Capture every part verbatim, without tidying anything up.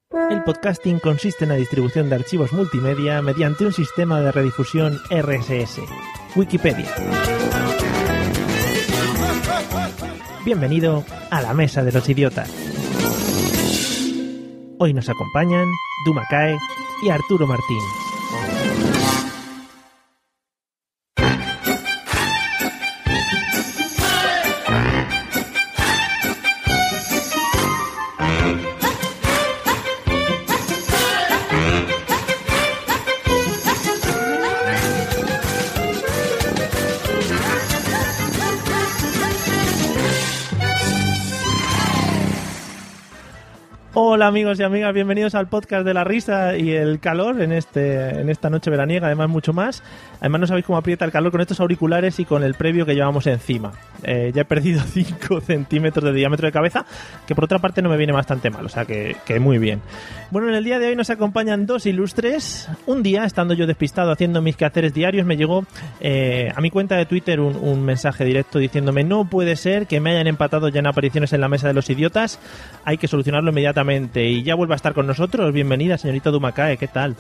El podcasting consiste en la distribución de archivos multimedia mediante un sistema de redifusión R S S. Wikipedia. Bienvenido a la Mesa de los Idiotas. Hoy nos acompañan Duma Kae y Arturo Martín. Hola amigos y amigas, bienvenidos al podcast de la risa y el calor en este en esta noche veraniega, además mucho más. Además no sabéis cómo aprieta el calor con estos auriculares y con el previo que llevamos encima. Eh, ya he perdido cinco centímetros de diámetro de cabeza, que por otra parte no me viene bastante mal, o sea que, que muy bien. Bueno, en el día de hoy nos acompañan dos ilustres. Un día, estando yo despistado haciendo mis quehaceres diarios, me llegó eh, a mi cuenta de Twitter un, un mensaje directo diciéndome: no puede ser que me hayan empatado ya en apariciones en la Mesa de los Idiotas, hay que solucionarlo inmediatamente. Y ya vuelve a estar con nosotros. Bienvenida, señorita Duma Kae, ¿qué tal?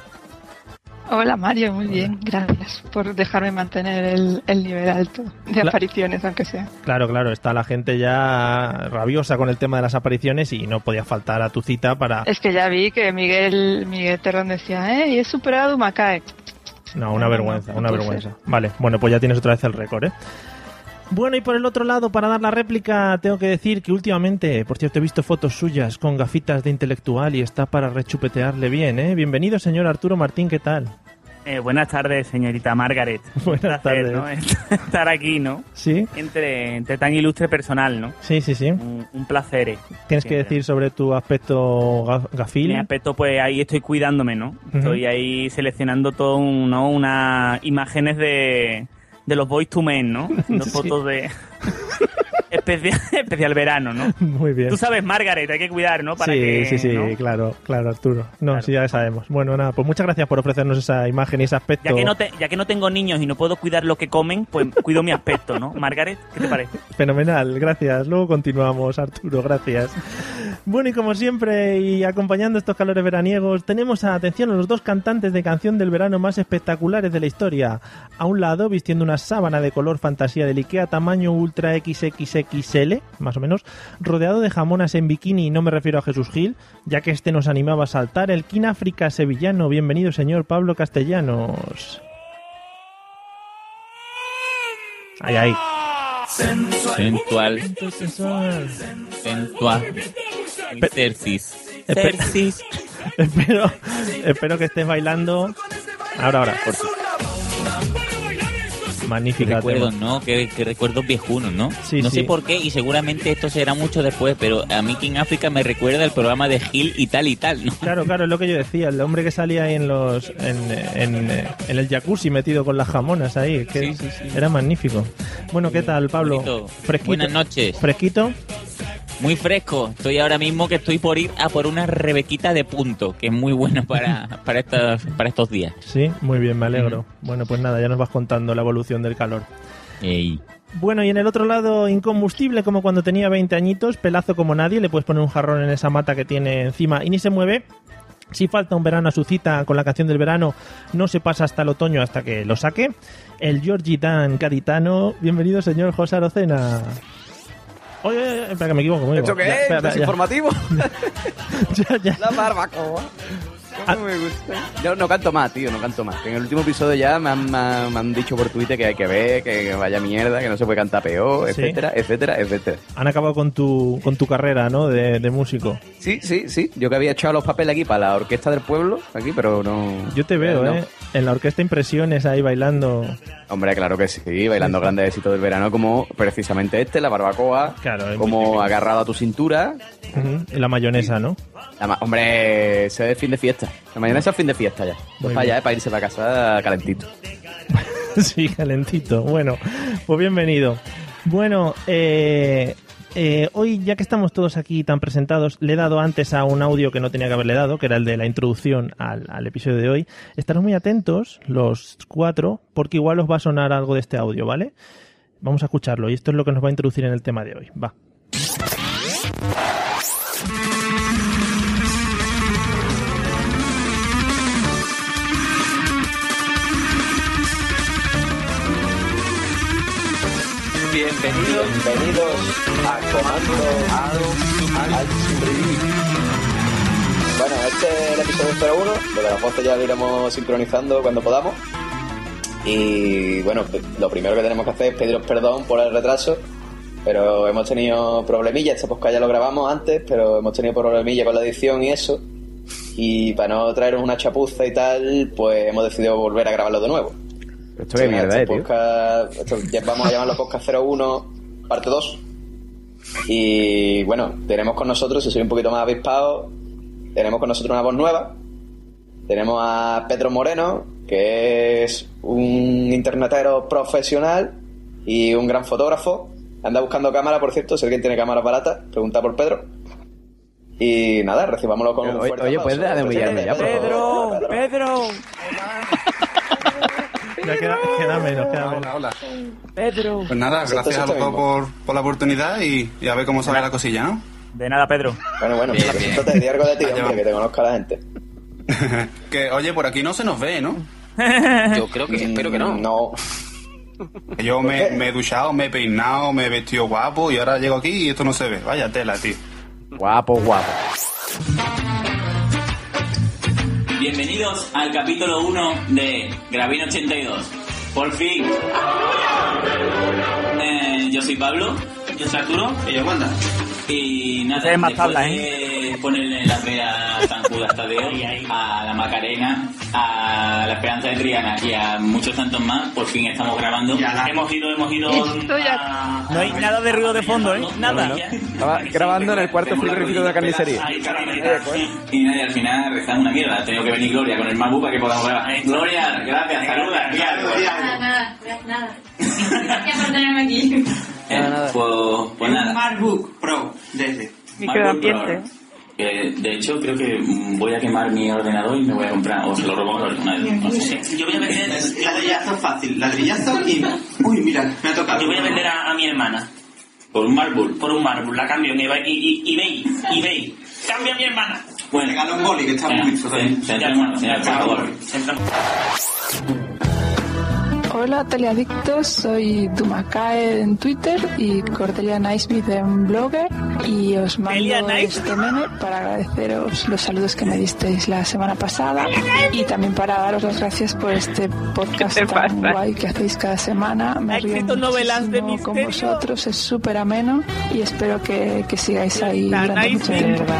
Hola Mario, muy bien, gracias por dejarme mantener el, el nivel alto de Cla- apariciones, aunque sea. Claro, claro, está la gente ya rabiosa con el tema de las apariciones y no podía faltar a tu cita para... Es que ya vi que Miguel Miguel Terrón decía, eh, y he superado a Duma Kae. No, una vergüenza, una vergüenza. Vale, bueno, pues ya tienes otra vez el récord, ¿eh? Bueno, y por el otro lado, para dar la réplica, tengo que decir que últimamente, por cierto, he visto fotos suyas con gafitas de intelectual y está para rechupetearle bien, ¿eh? Bienvenido, señor Arturo Martín, ¿qué tal? Eh, buenas tardes, señorita Margaret. Buenas tardes. ¿No? Estar aquí, ¿no? Sí. Entre, entre tan ilustre personal, ¿no? Sí, sí, sí. Un, un placer. Tienes que decir sobre tu aspecto gaf- gafil. Mi aspecto, pues ahí estoy cuidándome, ¿no? Uh-huh. Estoy ahí seleccionando todo, un, ¿no? Unas imágenes de... de los Boyz two Men, ¿no? Haciendo sí. fotos de... especial, especial verano, ¿no? Muy bien. Tú sabes, Margaret, hay que cuidar, ¿no? Para sí, que, sí, sí, ¿no? claro, claro, Arturo. No, claro. sí, ya sabemos. Bueno, nada, pues muchas gracias por ofrecernos esa imagen y ese aspecto. Ya que no, te, ya que no tengo niños y no puedo cuidar lo que comen, pues cuido mi aspecto, ¿no? Margaret, ¿qué te parece? Fenomenal, gracias. Luego continuamos, Arturo, gracias. Bueno, y como siempre, y acompañando estos calores veraniegos, tenemos a atención a los dos cantantes de canción del verano más espectaculares de la historia. A un lado, vistiendo una sábana de color fantasía del IKEA tamaño ultra equis equis equis ele, más o menos, rodeado de jamonas en bikini, y no me refiero a Jesús Gil, ya que este nos animaba a saltar, el King África sevillano. Bienvenido, señor Pablo Castellanos. Ay, ay. Sensual. Sensual. Sensual. Exercis. Exercis. Espero, espero que estés bailando. Ahora, ahora. Por Magnífica. Recuerdos, ¿no? Que, que recuerdos viejunos, ¿no? Sí, no sí. sé por qué, y seguramente esto será mucho después, pero a mí King África me recuerda el programa de Gil y tal y tal, ¿no? Claro, claro, es lo que yo decía, el hombre que salía ahí en los en, en, en el jacuzzi metido con las jamonas ahí, que sí, sí, sí. Era magnífico. Bueno, ¿qué tal, Pablo? Bonito. Fresquito. Buenas noches. ¿Fresquito? Muy fresco. Estoy ahora mismo que estoy por ir a por una rebequita de punto, que es muy buena para, para, estas, para estos días. Sí, muy bien, me alegro. Mm. Bueno, pues nada, ya nos vas contando la evolución del calor. Ey. Bueno, y en el otro lado, incombustible como cuando tenía veinte añitos, pelazo como nadie, le puedes poner un jarrón en esa mata que tiene encima y ni se mueve. Si falta un verano a su cita con la canción del verano, no se pasa hasta el otoño hasta que lo saque. El Georgie Dan gaditano. Bienvenido, señor José Arocena. Oye, oye, espera que me equivoco. Me ¿Esto equivoco. qué Ya, es? espera, espera, ¿Desinformativo? ya, ya. La barbacoa. Ah. No me gusta. Yo no canto más, tío, no canto más. En el último episodio ya me han, me han, me han dicho por Twitter que hay que ver, que vaya mierda, que no se puede cantar peor, ¿Sí? etcétera, etcétera, etcétera. Han acabado con tu con tu carrera, ¿no? De, de músico. Sí, sí, sí. Yo que había echado los papeles aquí para la orquesta del pueblo, aquí, pero no... Yo te veo, no. ¿eh? En la orquesta Impresiones ahí bailando. Hombre, claro que sí, bailando grandes éxitos del verano como precisamente este, la barbacoa, Claro, como agarrado a tu cintura. Uh-huh. Y la mayonesa, ¿no? La ma- hombre, ese es fin de fiesta. La mayonesa es fin de fiesta ya. Muy Es para bien. allá, es para irse para casa calentito. Sí, calentito. Bueno, pues bienvenido. Bueno, eh, eh, hoy ya que estamos todos aquí tan presentados, le he dado antes a un audio que no tenía que haberle dado, que era el de la introducción al, al episodio de hoy. Estaros muy atentos, los cuatro, porque igual os va a sonar algo de este audio, ¿vale? Vamos a escucharlo y esto es lo que nos va a introducir en el tema de hoy. Va. Bienvenidos, bienvenidos a Comando al, al Supervivir. Bueno, este es el episodio cero uno, lo de las voces ya lo iremos sincronizando cuando podamos. Y bueno, lo primero que tenemos que hacer es pediros perdón por el retraso, pero hemos tenido problemillas. Este podcast ya lo grabamos antes, pero hemos tenido problemillas con la edición y eso. Y para no traeros una chapuza y tal, pues hemos decidido volver a grabarlo de nuevo. Esto es mierda, este eh, podcast, esto ya vamos a llamarlo podcast cero uno, parte dos. Y bueno, tenemos con nosotros, si soy un poquito más avispado, tenemos con nosotros una voz nueva. Tenemos a Pedro Moreno, que es un internetero profesional y un gran fotógrafo. Anda buscando cámara, por cierto, si alguien tiene cámaras baratas, pregunta por Pedro. Y nada, recibámoslo con Oye, un fuerte oye, aplauso. puedes dejar de humillarme ya, por Pedro, favor. Pedro, Ya queda, queda menos, queda menos. Hola, hola. Pedro. Pues nada, Eso- gracias eso a los está dos mismo. por, por la oportunidad y, y a ver cómo sale la cosilla, ¿no? De nada, Pedro. Bueno, bueno, Bien, preséntate, di algo de ti, Allá hombre, vamos. que te conozca la gente. Que, oye, por aquí no se nos ve, ¿no? Yo creo que, espero que no. Mm, No. Yo me, me he duchado, me he peinado, me he vestido guapo y ahora llego aquí y esto no se ve. Vaya tela, tío. Guapo, guapo. Bienvenidos al capítulo uno de Gravina ochenta y dos. Por fin. Eh, yo soy Pablo. Yo soy Arturo. Y yo Wanda. Y nada, Ustedes más después tablas, de ponerle la fe a San Judas Tadeo, a la Macarena, a la Esperanza de Triana y a muchos tantos más, por fin estamos grabando. Hemos ido, hemos ido... Estoy a- No hay nada de ruido de fondo, ¿eh? Nada. Estaba grabando en el cuarto frigorífico de la carnicería. Y nadie, al final rezamos una mierda. Ha tenido que venir Gloria con el MacBook para que podamos grabar. Gloria, gracias, saluda. Nada, nada, nada. Gracias por tenerme aquí. Eh, pues, pues nada. MacBook Pro desde. Microambiente. Eh, de hecho, creo que mm, voy a quemar mi ordenador y me voy a comprar, o se lo robo a una vez. No sé. Yo voy a vender ladrillazo fácil, ladrillazo y... Uy, mira, me ha tocado. Yo voy a vender a, a mi hermana Por un MacBook. por un mármol, la cambio en eBay, y, y, eBay, eBay. Cambia a mi hermana. Bueno, Regalo un boli que está venga, muy listo también. se- se entra- se entra- por favor. Hola teleadictos, soy Dumakae en Twitter y Cordelia Naismith en Blogger y os Cordelia mando Naismith. este meme para agradeceros los saludos que me disteis la semana pasada y también para daros las gracias por este podcast ¿Qué te tan pasa? guay que hacéis cada semana. Me Ha río escrito novelas de muchísimo con misterio. vosotros, es súper ameno y espero que, que sigáis ahí La durante mucho Naismith. tiempo.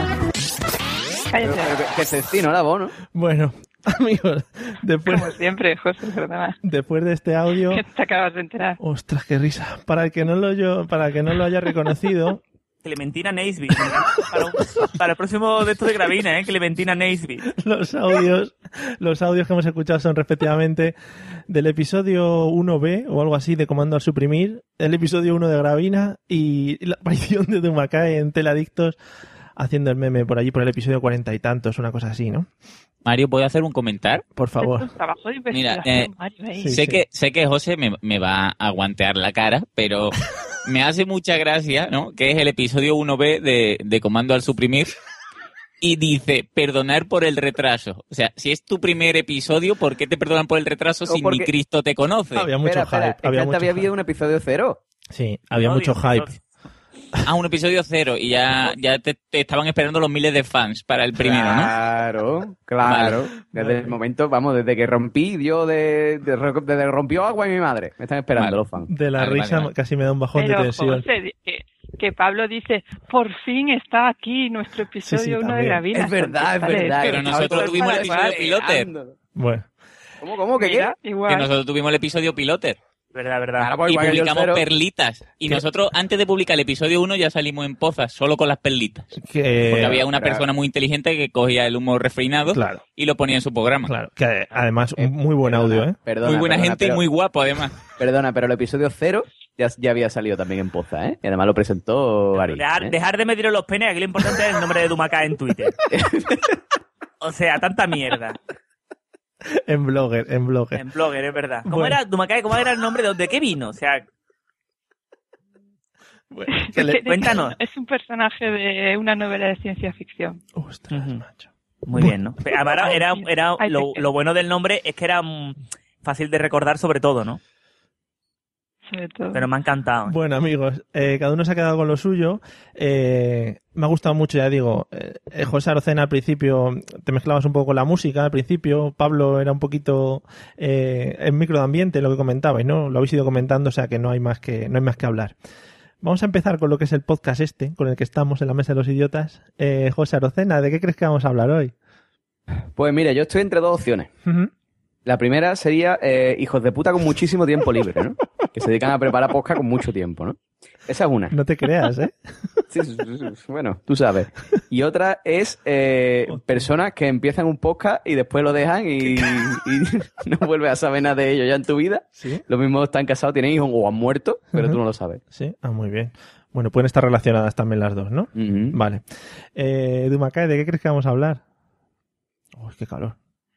Pero, pero, que- que cestino la voz, ¿no? Bueno, amigos, después, Como siempre, José, perdona. después de este audio... Que te acabas de enterar. Ostras, qué risa. Para el que no lo, yo, para el que no lo haya reconocido, Clementina Naisby. Para, un- para el próximo de esto de Gravina, ¿eh? Clementina Naisby. los audios, los audios que hemos escuchado son respectivamente del episodio uno be o algo así de Comando al Suprimir, el episodio uno de Gravina y la aparición de Dumakae en Teladictos haciendo el meme por allí por el episodio cuarenta y tantos, una cosa así, ¿no? Mario, ¿puedo hacer un comentario? Por Esto favor. es trabajo de Mira, investigación, eh, Mario, ahí. Sí, sé, sí. Que, sé que José me, me va a aguantear la cara, pero me hace mucha gracia, ¿no? Que es el episodio uno be de, de Comando al Suprimir y dice, perdonar por el retraso. O sea, si es tu primer episodio, ¿por qué te perdonan por el retraso O si porque- ni Cristo te conoce? Había mucho Espera, espera, hype. es que Había antes mucho había hype. habido un episodio cero. Sí, había No, mucho Dios, hype. Dios. Ah, un episodio cero y ya, ya te, te estaban esperando los miles de fans para el primero, ¿no? Claro, claro. Desde el momento, vamos, desde que rompí, yo de, de- desde que rompió agua y mi madre. Me están esperando Vale. los fans. De la Vale, risa vale, vale. casi me da un bajón Pero, de tensión. José, di- que, que Pablo dice, por fin está aquí nuestro episodio Sí, sí, uno de también. Gravina. Es verdad, es Vale, verdad. Pero que nosotros estaba tuvimos el todo episodio piloter. esperando. Bueno, ¿Cómo, cómo? ¿Qué Mira, qué? igual. Que nosotros tuvimos el episodio piloter. Verdad, verdad. Ahora, pues, Y igual que yo el publicamos cero. perlitas. Y nosotros, antes de publicar el episodio uno, ya salimos en pozas, solo con las perlitas. que... Porque había una claro. persona muy inteligente que cogía el humor refreinado Claro, y lo ponía en su programa. claro. Que además, un muy buen audio, ¿eh? Perdona, Muy buena perdona, gente pero- y muy guapo, además. Perdona, pero el episodio cero ya, ya había salido también en Poza, ¿eh? Y además lo presentó Ari. Dejar, ¿eh? dejar de mediros los penes, aquí lo importante es el nombre de Dumakae en Twitter. O sea, tanta mierda. En Blogger, en Blogger. En Blogger, es verdad. ¿Cómo Bueno. era Dumakae? ¿Cómo era el nombre? ¿De dónde qué vino? O sea, Bueno, que le- Que- Cuéntanos. Es un personaje de una novela de ciencia ficción. Ostras, Ujú. macho. muy bien, ¿no? Pero además, era, era, Ay, lo, te- lo bueno del nombre es que era mm, fácil de recordar sobre todo, ¿no? sobre todo. Pero me ha encantado. Bueno, amigos, eh, cada uno se ha quedado con lo suyo. Eh, me ha gustado mucho, ya digo. Eh, José Arocena al principio te mezclabas un poco con la música. Al principio Pablo era un poquito eh, en micro de ambiente, lo que comentabais, ¿no? Lo habéis ido comentando, o sea que no hay más que no hay más que hablar. Vamos a empezar con lo que es el podcast este, con el que estamos en la Mesa de los Idiotas. Eh, José Arocena, ¿de qué crees que vamos a hablar hoy? Pues mira, yo estoy entre dos opciones. Uh-huh. La primera sería eh, hijos de puta con muchísimo tiempo libre, ¿no? Que se dedican a preparar podcast con mucho tiempo, ¿no? Esa es una. No te creas, ¿eh? Sí, sí, sí, sí, bueno, tú sabes. Y otra es eh, personas que empiezan un podcast y después lo dejan y, y no vuelves a saber nada de ellos ya en tu vida. ¿Sí? Lo mismo están casados, tienen hijos o han muerto, pero uh-huh. tú no lo sabes. Sí, ah, muy bien. Bueno, pueden estar relacionadas también las dos, ¿no? Uh-huh. Vale. Eh, Dumacay, ¿de qué crees que vamos a hablar? Uy, qué calor.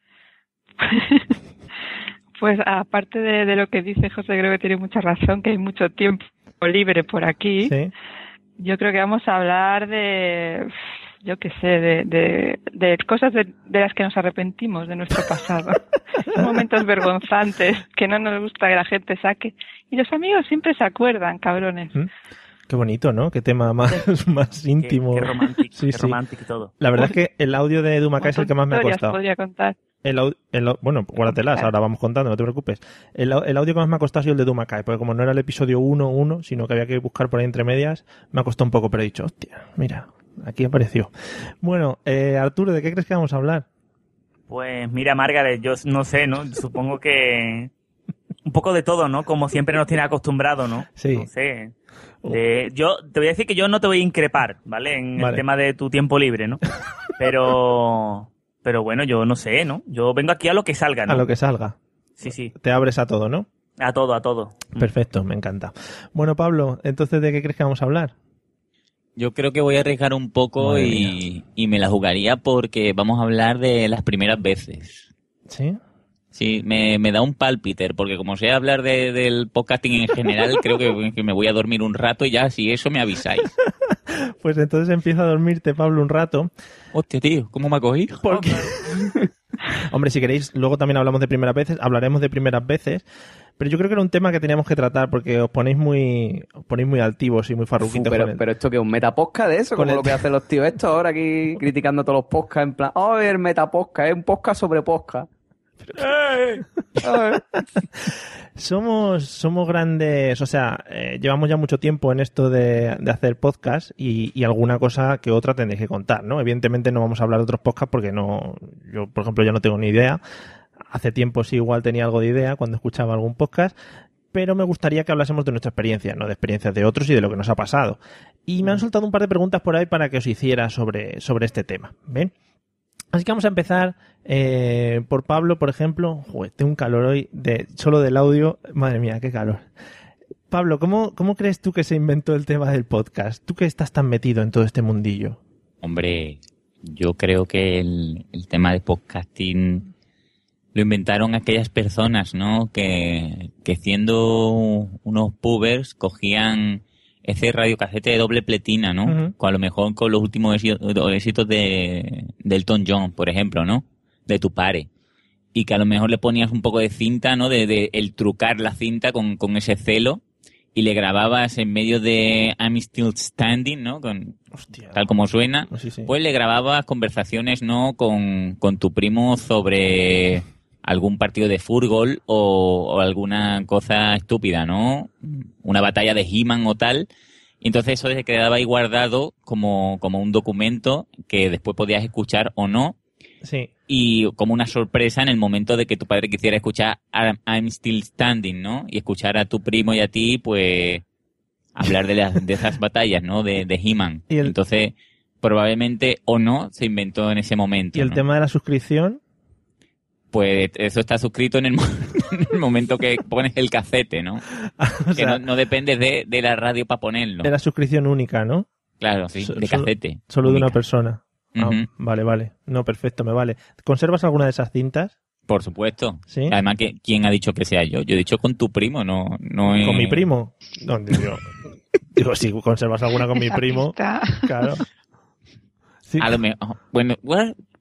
Pues aparte de, de lo que dice José, creo que tiene mucha razón, que hay mucho tiempo libre por aquí. Sí. Yo creo que vamos a hablar de, yo qué sé, de, de, de cosas de, de las que nos arrepentimos de nuestro pasado. Momentos vergonzantes que no nos gusta que la gente saque. Y los amigos siempre se acuerdan, cabrones. ¿Mm? Qué bonito, ¿no? Qué tema más, más íntimo. Qué, qué romántico, sí, qué sí. romántico y todo. La verdad es que el audio de Dumacay es el que más me ha costado. Podría contar. El, el, bueno, guárdatelas, ahora vamos contando, no te preocupes. El, el audio que más me ha costado ha sido el de Dumacay, porque como no era el episodio uno uno, sino que había que buscar por ahí entre medias, me ha costado un poco, pero he dicho, hostia, mira, aquí apareció. Bueno, eh, Arturo, ¿de qué crees que vamos a hablar? Pues mira, Margaret, yo no sé, ¿no? Supongo que un poco de todo, ¿no? Como siempre nos tiene acostumbrado, ¿no? Sí. No sé. De, yo te voy a decir que yo no te voy a increpar, ¿vale? En vale. el tema de tu tiempo libre, ¿no? Pero... Pero bueno, yo no sé, ¿no? Yo vengo aquí a lo que salga, ¿no? A lo que salga. Sí, sí. Te abres a todo, ¿no? A todo, a todo. Perfecto, me encanta. Bueno, Pablo, entonces, ¿de qué crees que vamos a hablar? Yo creo que voy a arriesgar un poco y, y me la jugaría porque vamos a hablar de las primeras veces. ¿Sí? Sí, me, me da un palpiter, porque como sé hablar de, del podcasting en general, creo que, que me voy a dormir un rato y ya, si eso me avisáis. Pues entonces empieza a dormirte, Pablo, un rato. Hostia, tío, ¿cómo me ha cogido? Porque... Hombre, si queréis, luego también hablamos de primeras veces, hablaremos de primeras veces, pero yo creo que era un tema que teníamos que tratar porque os ponéis muy os ponéis muy altivos y muy farruquitos. Uf, pero, con el... pero esto que es un metapodcast de eso, con como el... lo que hacen los tíos estos ahora aquí criticando todos los podcasts en plan, oh, el metapodcast, es un podcast sobre podcast. somos somos grandes, o sea, eh, llevamos ya mucho tiempo en esto de, de hacer podcast y, y alguna cosa que otra tendréis que contar, ¿no? Evidentemente no vamos a hablar de otros podcasts porque no, yo por ejemplo ya no tengo ni idea. Hace tiempo sí igual tenía algo de idea cuando escuchaba algún podcast, pero me gustaría que hablásemos de nuestra experiencia, no de experiencias de otros y de lo que nos ha pasado. Y me han soltado un par de preguntas por ahí para que os hiciera sobre, sobre este tema, ¿ven? Así que vamos a empezar eh, por Pablo, por ejemplo. Joder, tengo un calor hoy de solo del audio. Madre mía, qué calor. Pablo, ¿cómo, ¿cómo crees tú que se inventó el tema del podcast? Tú que estás tan metido en todo este mundillo. Hombre, yo creo que el, el tema de podcasting lo inventaron aquellas personas, ¿no? Que, que siendo unos pubers cogían ese radiocasete de doble pletina, ¿no? Uh-huh. Con, a lo mejor con los últimos éxitos de, de Elton John, por ejemplo, ¿no? De Tu Pare. Y que a lo mejor le ponías un poco de cinta, ¿no? De, de el trucar la cinta con, con ese celo y le grababas en medio de I'm Still Standing, ¿no? Con, Hostia, tal como suena. Sí, sí. Pues le grababas conversaciones, ¿no? Con, con tu primo sobre algún partido de fútbol o, o alguna cosa estúpida, ¿no? Una batalla de He-Man o tal. Y entonces eso se quedaba ahí guardado como, como un documento que después podías escuchar o no. Sí. Y como una sorpresa en el momento de que tu padre quisiera escuchar I'm Still Standing, ¿no? Y escuchar a tu primo y a ti, pues, hablar de, las, de esas batallas, ¿no? De, de He-Man. El... Entonces, probablemente o no se inventó en ese momento. ¿Y el ¿no? tema de la suscripción? Pues eso está suscrito en el, mo- en el momento que pones el casete, ¿no? O sea, que no, no depende de, de la radio para ponerlo. De la suscripción única, ¿no? Claro, sí, so, de casete. Solo, solo de única. una persona. Ah, uh-huh. Vale, vale. No, perfecto, me vale. ¿Conservas alguna de esas cintas? Por supuesto. ¿Sí? Además, que ¿quién ha dicho que sea yo? Yo he dicho con tu primo, no, no es... ¿Con mi primo? No, digo, digo, si conservas alguna con mi primo, claro. Sí. A lo mejor, bueno, bueno,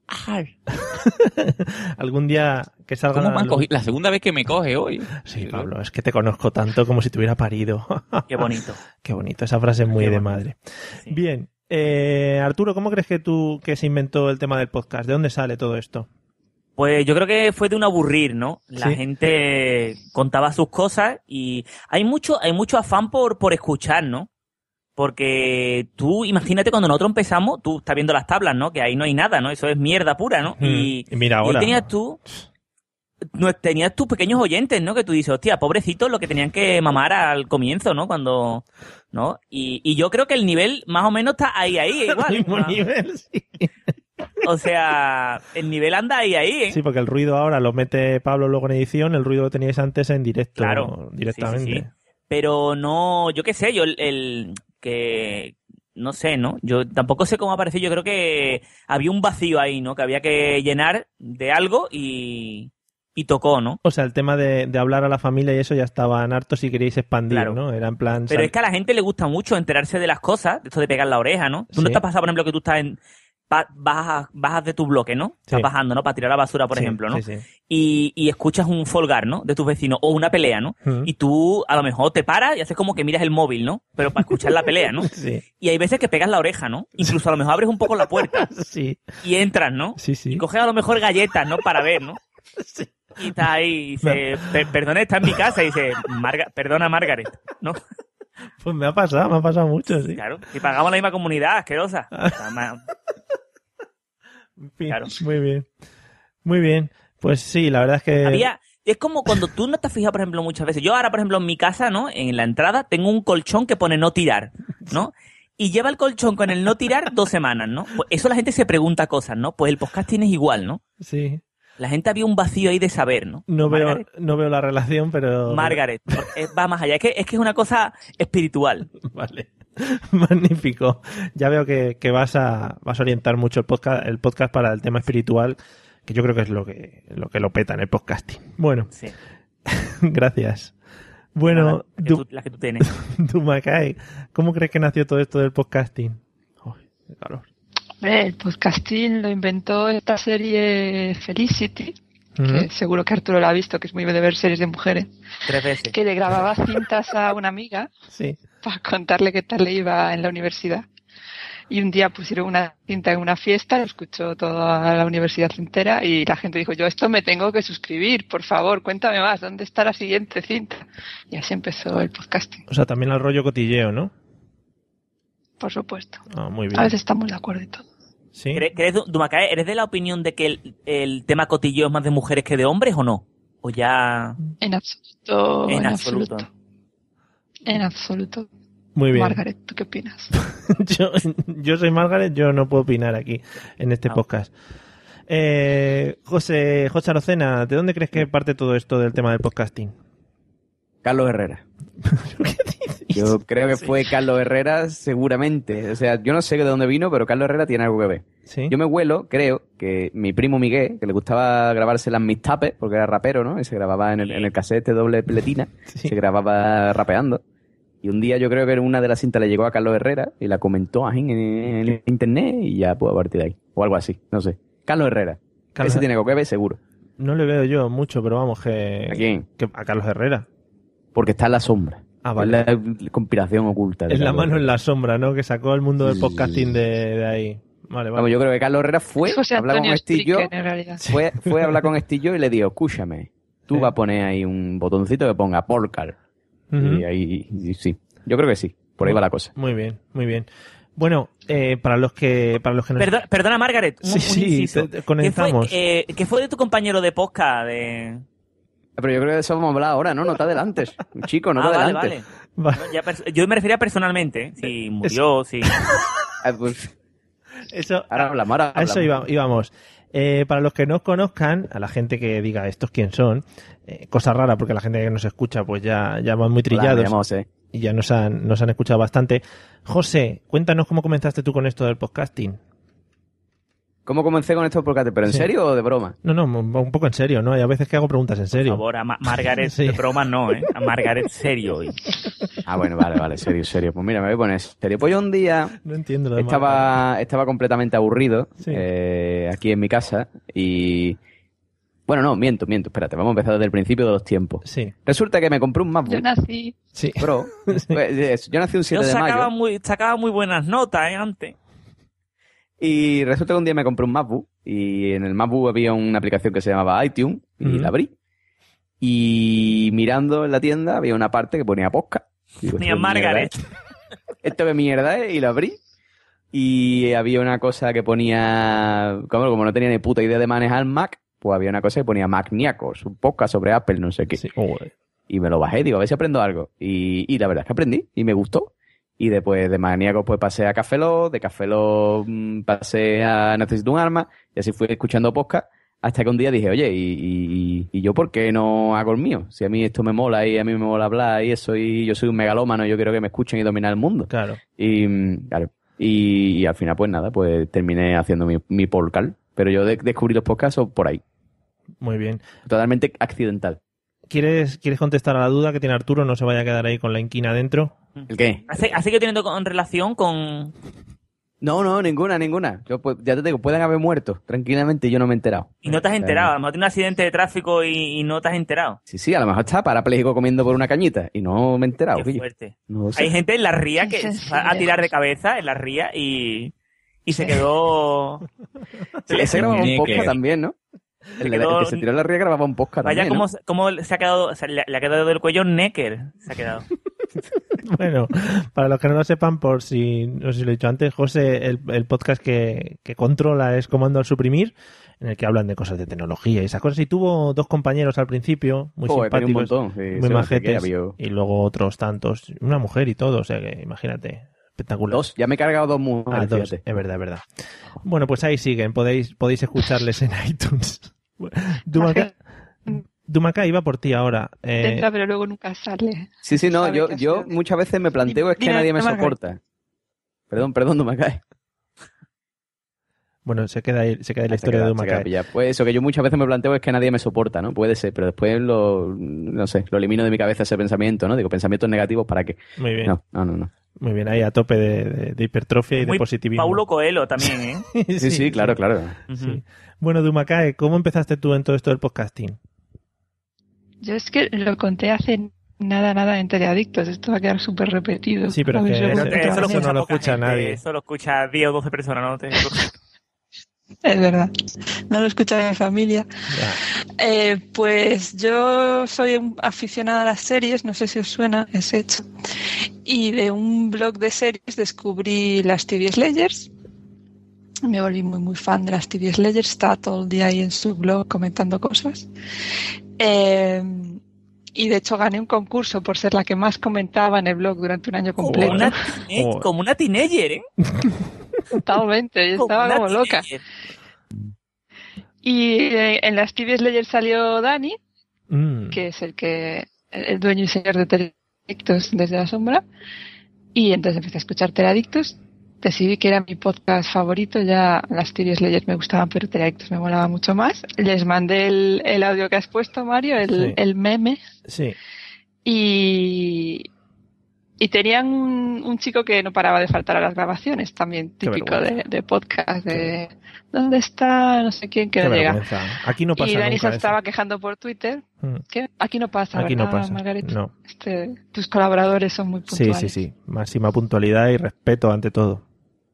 Algún día que salga ¿Cómo la, me han luz... cogido? La segunda vez que me coge hoy. Sí, Pablo, es que te conozco tanto como si te hubiera parido. Qué bonito. Qué bonito, esa frase es muy Qué de bonito. madre. Sí. Bien, eh, Arturo, ¿cómo crees que tú que se inventó el tema del podcast? ¿De dónde sale todo esto? Pues yo creo que fue de un aburrir, ¿no? La Sí. gente contaba sus cosas y hay mucho, hay mucho afán por, por escuchar, ¿no? Porque tú, imagínate cuando nosotros empezamos, tú estás viendo las tablas, ¿no? Que ahí no hay nada, ¿no? Eso es mierda pura, ¿no? Mm, Y, y mira y ahí ahora. tenías tú, no, tenías tus pequeños oyentes, ¿no? Que tú dices, hostia, pobrecitos lo que tenían que mamar al comienzo, ¿no? Cuando, ¿no? Y, y yo creo que el nivel más o menos está ahí, ahí, igual. Al mismo ¿no? nivel, sí. O sea, el nivel anda ahí, ahí, ¿eh? Sí, porque el ruido ahora lo mete Pablo luego en edición, el ruido lo teníais antes en directo, Claro, directamente. sí, sí, sí. Pero no, yo qué sé, yo el, el que no sé, ¿no? Yo tampoco sé cómo apareció, yo creo que había un vacío ahí, ¿no? Que había que llenar de algo y, y tocó, ¿no? O sea, el tema de, de hablar a la familia y eso ya estaban hartos y queríais expandir, Claro. ¿no? Era en plan... Pero sal- es que a la gente le gusta mucho enterarse de las cosas, de esto de pegar la oreja, ¿no? Tú no Sí. te has pasado, por ejemplo, que tú estás en... pa- bajas, bajas de tu bloque, ¿no? Estás Sí. bajando, ¿no? Para tirar la basura, por Sí, ejemplo, ¿no? sí, sí. Y, y escuchas un folgar, ¿no? De tus vecinos, o una pelea, ¿no? Mm. Y tú, a lo mejor, te paras y haces como que miras el móvil, ¿no? Pero para escuchar la pelea, ¿no? Sí, Y hay veces que pegas la oreja, ¿no? Incluso a lo mejor abres un poco la puerta sí, y entras, ¿no? sí, sí. Y coges a lo mejor galletas, ¿no? Para ver, ¿no? Sí. Y estás ahí y dice, "Per- perdona, está en mi casa", y dice, "Marga- perdona, Margaret", ¿no? Pues me ha pasado, me ha pasado mucho, sí. Claro, y pagamos la misma comunidad, asquerosa. O sea, ma- En fin, Claro. Muy bien. Muy bien. Pues sí, la verdad es que... Había, es como cuando tú no te has fijado, por ejemplo, muchas veces. Yo ahora, por ejemplo, en mi casa, ¿no? En la entrada tengo un colchón que pone no tirar, ¿no? Y lleva el colchón con el no tirar dos semanas, ¿no? Pues eso la gente se pregunta cosas, ¿no? Pues el podcasting es igual, ¿no? Sí. La gente había un vacío ahí de saber, ¿no? No veo, Margaret, no veo la relación, pero... Margaret, eh, va más allá. Es que, es que es una cosa espiritual. Vale. Magnífico. Ya veo que, que vas a vas a orientar mucho el podcast, el podcast para el tema espiritual, que yo creo que es lo que lo que lo peta en el podcasting. Bueno, Sí. gracias. Bueno, Nada, que Du- tú- las que tú tienes. Dumacay, ¿cómo crees que nació todo esto del podcasting? Uy, qué calor. Hombre, el podcasting lo inventó esta serie Felicity, que Ujú. seguro que Arturo la ha visto, que es muy de ver series de mujeres, Tres veces. que le grababa cintas a una amiga Sí. para contarle qué tal le iba en la universidad. Y un día pusieron una cinta en una fiesta, lo escuchó toda la universidad entera y la gente dijo, yo esto me tengo que suscribir, por favor, cuéntame más, ¿dónde está la siguiente cinta? Y así empezó el podcasting, O sea, también al rollo cotilleo, ¿no? por supuesto. Ah, muy A bien. veces estamos de acuerdo y todo. Sí. ¿Crees, crees, Du- Dumacae, ¿eres de la opinión de que el, el tema cotilleo es más de mujeres que de hombres o no? ¿O ya...? En absoluto, En en, absoluto. absoluto. En absoluto. Muy bien. Margaret, ¿tú qué opinas? yo, yo soy Margaret, yo no puedo opinar aquí en este No. podcast. Eh, José, José Arocena, ¿de dónde crees que parte todo esto del tema del podcasting? Carlos Herrera. Yo creo que fue Carlos Herrera seguramente. O sea, yo no sé de dónde vino, pero Carlos Herrera tiene algo que ver. ¿Sí? Yo me huelo, creo, que mi primo Miguel, que le gustaba grabarse las mixtapes, porque era rapero, ¿no? Y se grababa en el, en el cassette doble pletina, Sí. se grababa rapeando. Y un día yo creo que una de las cintas le llegó a Carlos Herrera y la comentó ahí en, en internet y ya, pues a partir de ahí. O algo así, no sé. Carlos Herrera. Carlos- Ese tiene algo que ver, seguro. No le veo yo mucho, pero vamos, que... ¿A quién? que- a Carlos Herrera. Porque está en la sombra. Ah, vale. Es la conspiración oculta. de Es la Carlos mano en Herrera. la sombra, ¿no? Que sacó el mundo del Sí. podcasting de, de ahí. Vale, vale. Vamos, yo creo que Carlos Herrera fue Es José a hablar con Antonio Estillo, Stricker, en realidad. fue, fue a hablar con Estillo y le dijo, escúchame, tú Sí. vas a poner ahí un botoncito que ponga Polcar. Ujú. Y ahí, y sí. Yo creo que sí. Por ahí va la cosa. Muy bien, muy bien. Bueno, eh, para los que para los que nos... Perdona, perdona, Margaret. Un, Sí, un sí, inciso. te- te conectamos. ¿Qué fue, eh, ¿Qué fue de tu compañero de podcast? De... Pero yo creo que de eso vamos a hablar ahora, ¿no? No te adelantes. Chico, no te ah, vale, adelantes. vale. Va- No, ya pers- yo me refería personalmente. ¿eh? Si murió, si... Ah, pues, Eso, ahora hablamos, ahora a eso hablamos. iba- íbamos. Eh, para los que no os conozcan, a la gente que diga estos quién son, eh, cosa rara porque la gente que nos escucha pues ya, ya van muy Hola, trillados me llamo José. y ya nos han, nos han escuchado bastante. José, cuéntanos cómo comenzaste tú con esto del podcasting. ¿Cómo comencé con esto podcast? ¿Pero en Sí. serio o de broma? No, no, un poco en serio, ¿no? Hay a veces que hago preguntas en Por serio. favor, a Ma- Margaret, Sí. de broma no, ¿eh? A Margaret serio hoy. Ah, bueno, vale, vale, serio, serio. Pues mira, me voy a poner serio. Pues yo un día No entiendo lo estaba, estaba completamente aburrido Sí. eh, aquí en mi casa y... Bueno, no, miento, miento, espérate, vamos a empezar desde el principio de los tiempos. Sí. Resulta que me compré un MacBook Yo nací. Sí. Pro. Pues, yo nací un Yo siete de sacaba mayo muy, sacaba muy buenas notas, ¿eh? Antes. y resulta que un día me compré un MacBook y en el MacBook había una aplicación que se llamaba iTunes y Ujú. la abrí. Y mirando en la tienda había una parte que ponía podcast. Digo, Ponía ¿esto qué mierda Margaret. es? ¿Esto qué mierda es? Y lo abrí. Y había una cosa que ponía... Como, como no tenía ni puta idea de manejar Mac, pues había una cosa que ponía Macniacos, un podcast sobre Apple, no sé qué. Sí. Joder. Y me lo bajé, digo, a ver si aprendo algo. Y, y la verdad es que aprendí y me gustó. Y después de Maníacos pues pasé a Café Lock, de Café Lock mmm, pasé a Necesito un arma, y así fui escuchando podcast, hasta que un día dije, oye, ¿y, y, y yo por qué no hago el mío? Si a mí esto me mola y a mí me mola hablar y eso, y yo soy un megalómano, yo quiero que me escuchen y dominar el mundo. Claro. Y, mm, claro. Y, y al final, pues nada, pues terminé haciendo mi, mi podcast. Pero yo de- descubrí los podcasts por ahí. Muy bien. Totalmente accidental. ¿Quieres, ¿Quieres contestar a la duda que tiene Arturo? No se vaya a quedar ahí con la inquina dentro. ¿El qué? Así, así que teniendo con, relación con... No, no, ninguna, ninguna. Yo, pues, ya te digo, pueden haber muerto tranquilamente y yo no me he enterado. Y no te has O sea, enterado. A lo mejor tiene un accidente de tráfico y, y no te has enterado. Sí, sí, a lo mejor está parapléjico comiendo por una cañita y no me he enterado. Qué oye. fuerte. No lo sé. Hay gente en la ría que Qué se va a tirar de cabeza en la ría y, y se quedó... Sí, ese grababa un Ni podcast que- también, ¿no? El, el quedó- que se tiró en la ría grababa un podcast Vaya también, cómo, ¿no? cómo se ha quedado, o sea, le, le ha quedado del cuello Necker. Se ha quedado. Bueno, para los que no lo sepan, por si no sé si lo he dicho antes, José, el, el podcast que, que controla es Comando al Suprimir, en el que hablan de cosas de tecnología y esas cosas. Y tuvo dos compañeros al principio, muy Joder, tenía un simpáticos, montón. Sí, muy sí, majetes, que había- y luego otros tantos, una mujer y todo, o sea que imagínate, espectacular. Dos, ya me he cargado dos Ah, mujeres, dos, fíjate. es verdad, es verdad. Bueno, pues ahí siguen, podéis, podéis escucharles en iTunes. Dumacá, Dumacá iba por ti ahora. Eh, Entra, pero luego nunca sale. Sí, sí, no, Sabe yo, que ha yo sido- muchas veces me planteo es que Dime, nadie me Margaret. soporta. Perdón, perdón, no me caes. bueno, se queda ahí, se queda ahí la Se historia queda- de se queda Dumacá. pillado. Pues eso, que yo muchas veces me planteo es que nadie me soporta, ¿no? Puede ser, pero después lo, no sé, lo elimino de mi cabeza ese pensamiento, ¿no? Digo, pensamientos negativos, ¿para qué? Muy bien, No, no, no, no. muy bien, ahí a tope de, de- de hipertrofia y de Muy positivismo. Paulo Coelho también, ¿eh? Sí, sí, claro, claro. Ujú. Sí. Bueno, Dumacá, ¿cómo empezaste tú en todo esto del podcasting? Yo es que lo conté hace nada, nada en Teleadictos. Esto va a quedar súper repetido. Sí, pero A ver, que seguro ese- que eso lo no hacen. lo poca escucha gente, nadie. Eso lo escucha diez o doce personas, ¿no? Te- Es verdad. No lo escucha mi familia. Ya. Eh, pues yo soy un- aficionada a las series, no sé si os suena, es hecho. Y de un blog de series descubrí las T V Slayers. Me volví muy, muy fan de las T V Slayers. Estaba todo el día ahí en su blog comentando cosas. Eh, y de hecho gané un concurso por ser la que más comentaba en el blog durante un año Como completo. una, tine- Joder. como una teenager, ¿eh? Totalmente, yo Como estaba una como loca. teenager. Y eh, en las T V Slayers salió Dani, Mm. que es el que el el dueño y señor de Teradictos desde la sombra, y entonces empecé a escuchar Teradictos. Decidí que era mi podcast favorito. Ya las T V Slayers me gustaban, pero Teradictos me molaba mucho más. Les mandé el, el audio que has puesto, Mario, el, Sí. el meme, Sí. y y tenían un, un chico que no paraba de faltar a las grabaciones, también Qué típico de, vergüenza. de podcast, de ¿dónde está? No sé quién que Qué no llega. vergüenza. Aquí no pasa Y Dani nunca se eso. estaba quejando por Twitter. Mm. ¿Qué? Aquí no pasa, Aquí no ¿verdad, pasa. Margaret? No. Este, tus colaboradores son muy Sí, puntuales. sí, sí. Máxima puntualidad y respeto ante todo.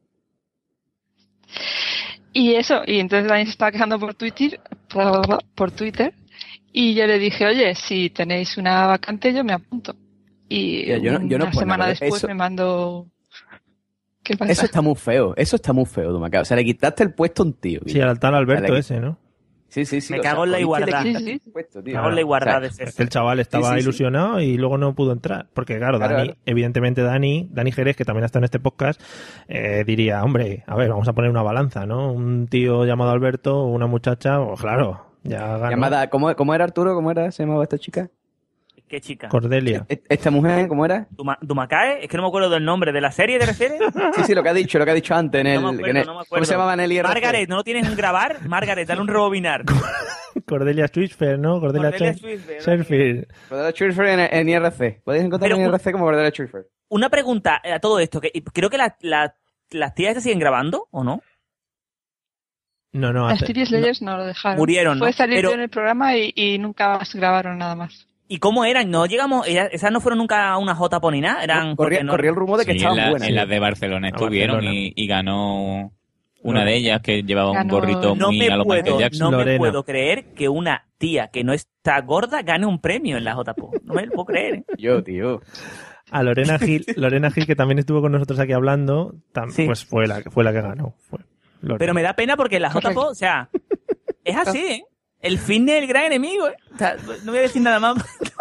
Y eso, y entonces Dani se estaba quejando por Twitter, por Twitter, y yo le dije, oye, si tenéis una vacante yo me apunto. Y Ya, yo no- yo no una puedo, semana pero después eso- me mandó... ¿Qué pasa? Eso está muy feo, eso está muy feo, Dumacá. O sea, le quitaste el puesto a un tío. Sí, al tal Alberto O sea, le- ese, ¿no? Sí, sí, sí. Me o sea, cago en la ¿por qué le igualdad. quitas Sí, sí. el puesto, tío? Me cago en la igualdad O sea, de Es ser. que el chaval estaba Sí, sí, sí. ilusionado y luego no pudo entrar. Porque claro, Claro, Dani, claro. evidentemente Dani, Dani Jerez, que también está en este podcast, eh, diría, hombre, a ver, vamos a poner una balanza, ¿no? Un tío llamado Alberto, una muchacha, pues claro, ya ganó. Llamada, ¿cómo, ¿Cómo era Arturo? ¿Cómo era? ¿Se llamaba esta chica? ¿Qué chica? Cordelia. E- ¿Esta mujer cómo era? Duma- ¿Dumacae? Es que no me acuerdo del nombre. ¿De la serie te refieres? Sí, sí, lo que ha dicho, lo que ha dicho antes en el... No me acuerdo, en el- no me acuerdo. ¿Cómo se llamaba Nelly R C? Margaret, ¿no lo tienes en grabar? Margaret, dale un rebobinar. Cordelia Schwiffer, ¿no? Cordelia, Cordelia Ch- Schwiffer, Schwiffer. Cordelia Schwiffer en, en I R C. Podéis encontrar Pero en un- I R C como Cordelia Schwiffer. Una pregunta a todo esto, que creo que la, la- las tías estas siguen grabando, ¿o no? No, no, Las hace- Tirias Leyes no lo dejaron. Murieron, ¿no? Fue salir Pero- en el programa y, y nunca más grabaron nada más. ¿Y cómo eran? No llegamos, ellas- esas no fueron nunca a una J P O ni nada, eran... No, corría, porque no- corría el rumor de que Sí, estaban en, la- buenas. en las de Barcelona A estuvieron Barcelona. y, y ganó una No. de ellas que llevaba un Ganó- gorrito No muy me a lo puedo, Michael Jackson. no me Lorena. puedo creer que una tía que no está gorda gane un premio en la J P O. No me lo puedo creer, ¿eh? Yo, tío. A Lorena Gil, Lorena Gil, que también estuvo con nosotros aquí hablando, tam- Sí. pues fue la, fue la que ganó. Fue Lorena. Pero me da pena porque la J P O, o sea, es así, ¿eh? El fitness es el gran enemigo, ¿eh? O sea, no voy a decir nada más.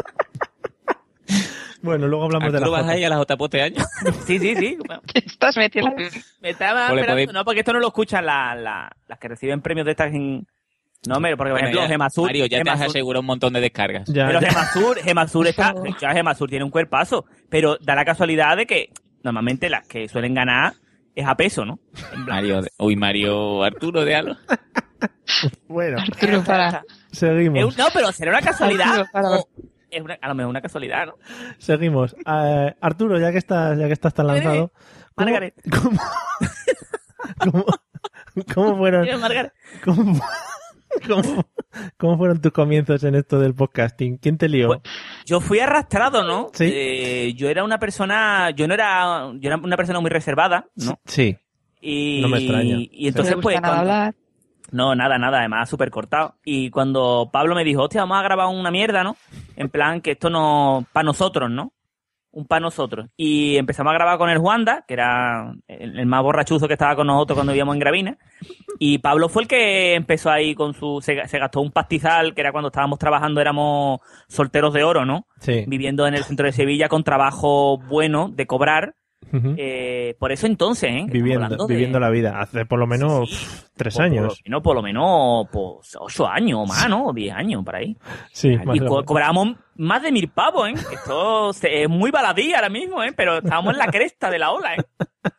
Bueno, luego hablamos de la ¿Tú vas foto. ahí a la J P O este año? Sí, sí, sí. ¿Qué estás metiendo? Me estaba Pues le esperando, podéis- no, porque esto no lo escuchan la- la- las que reciben premios de estas en... No, pero porque, por Bueno, ejemplo, ya, Gemasur... Mario, ya te has Gemasur- asegurado un montón de descargas. Ya, Pero ya. Gemasur, Gemasur está... Por favor. Ya Gemasur tiene un cuerpazo, pero da la casualidad de que normalmente las que suelen ganar es a peso, ¿no? En plan, Mario, de- uy, Mario Arturo de Halo. Bueno, Arturo, para. es seguimos. un- no, pero será una casualidad. Arturo, para. o es una- a lo mejor una casualidad, ¿no? Seguimos. Eh, Arturo, ya que estás, ya que estás tan Viene, lanzado, ¿cómo, Margaret. cómo, cómo, cómo fueron, Mira, Margaret. cómo, cómo- cómo fueron tus comienzos en esto del podcasting? ¿Quién te lió? Pues, Yo fui arrastrado, ¿no? Sí. Eh, yo era una persona, yo no era, yo era una persona muy reservada, ¿no? Sí. Y, No me extraña. Y entonces, No le pues, gusta nada cuando- hablar. no, nada, nada, además súper cortado. Y cuando Pablo me dijo, hostia, vamos a grabar una mierda, ¿no? En plan, que esto no, para nosotros, ¿no? Un para nosotros. Y empezamos a grabar con el Juanda, que era el, el más borrachuzo que estaba con nosotros cuando vivíamos en Gravina. Y Pablo fue el que empezó ahí con su, se, se gastó un pastizal, que era cuando estábamos trabajando, éramos solteros de oro, ¿no? Sí. Viviendo en el centro de Sevilla con trabajo bueno de cobrar. Ujú. Eh, por eso entonces, ¿eh? Estamos Viviendo, hablando de- viviendo la vida. Hace por lo menos Sí, sí. tres por- años. Por lo menos, por lo menos pues, ocho años o más, ¿no? O diez años, por ahí. Sí, más Y o co- menos. cobrábamos más de mil pavos, ¿eh? Esto se- es muy baladí ahora mismo, ¿eh? Pero estábamos en la cresta de la ola, ¿eh?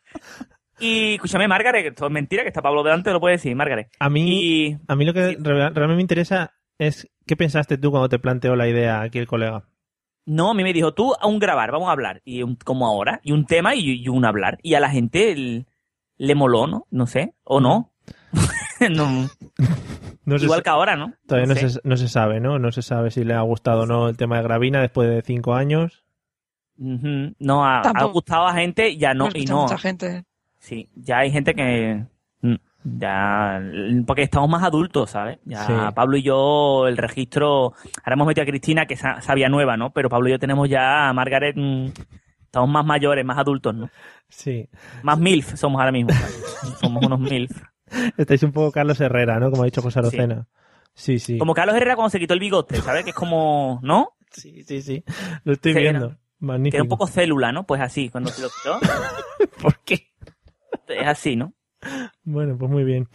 Y escúchame, Margaret, que esto es mentira, que está Pablo delante, lo puede decir, Margaret. A mí, Y a mí lo que sí. re- realmente me interesa es qué pensaste tú cuando te planteó la idea aquí el colega. no, a mí me dijo, tú a un grabar, vamos a hablar. Y un, como ahora, y un tema y, y un hablar. Y a la gente el- le moló, ¿no? No sé, o no. No, No se igual sa- que ahora, ¿no? Todavía no, sé. se, no se sabe, ¿no? No se sabe si le ha gustado o no el tema de Gravina después de cinco años. Ujú. No, ha, ha Tampoco. gustado a gente, ya no, Nos y gusta no. mucha gente. Sí, ya hay gente que mm, ya porque estamos más adultos, ¿sabes? Ya Sí. Pablo y yo el registro, ahora hemos metido a Cristina que sa- sabía nueva, ¿no? Pero Pablo y yo tenemos ya a Margaret, mm, estamos más mayores, más adultos, ¿no? Sí. Más milf somos ahora mismo. Somos unos milf. Estáis un poco Carlos Herrera, ¿no? Como ha dicho José Arocena. Sí, sí. Como Carlos Herrera cuando se quitó el bigote, ¿sabes? Que es como, ¿no? Sí, sí, sí. Lo estoy Sí, viendo. ¿no? Magnífico. Que era un poco célula, ¿no? Pues así, cuando se lo quitó. ¿Por qué? Es así, ¿no? Bueno, pues muy bien.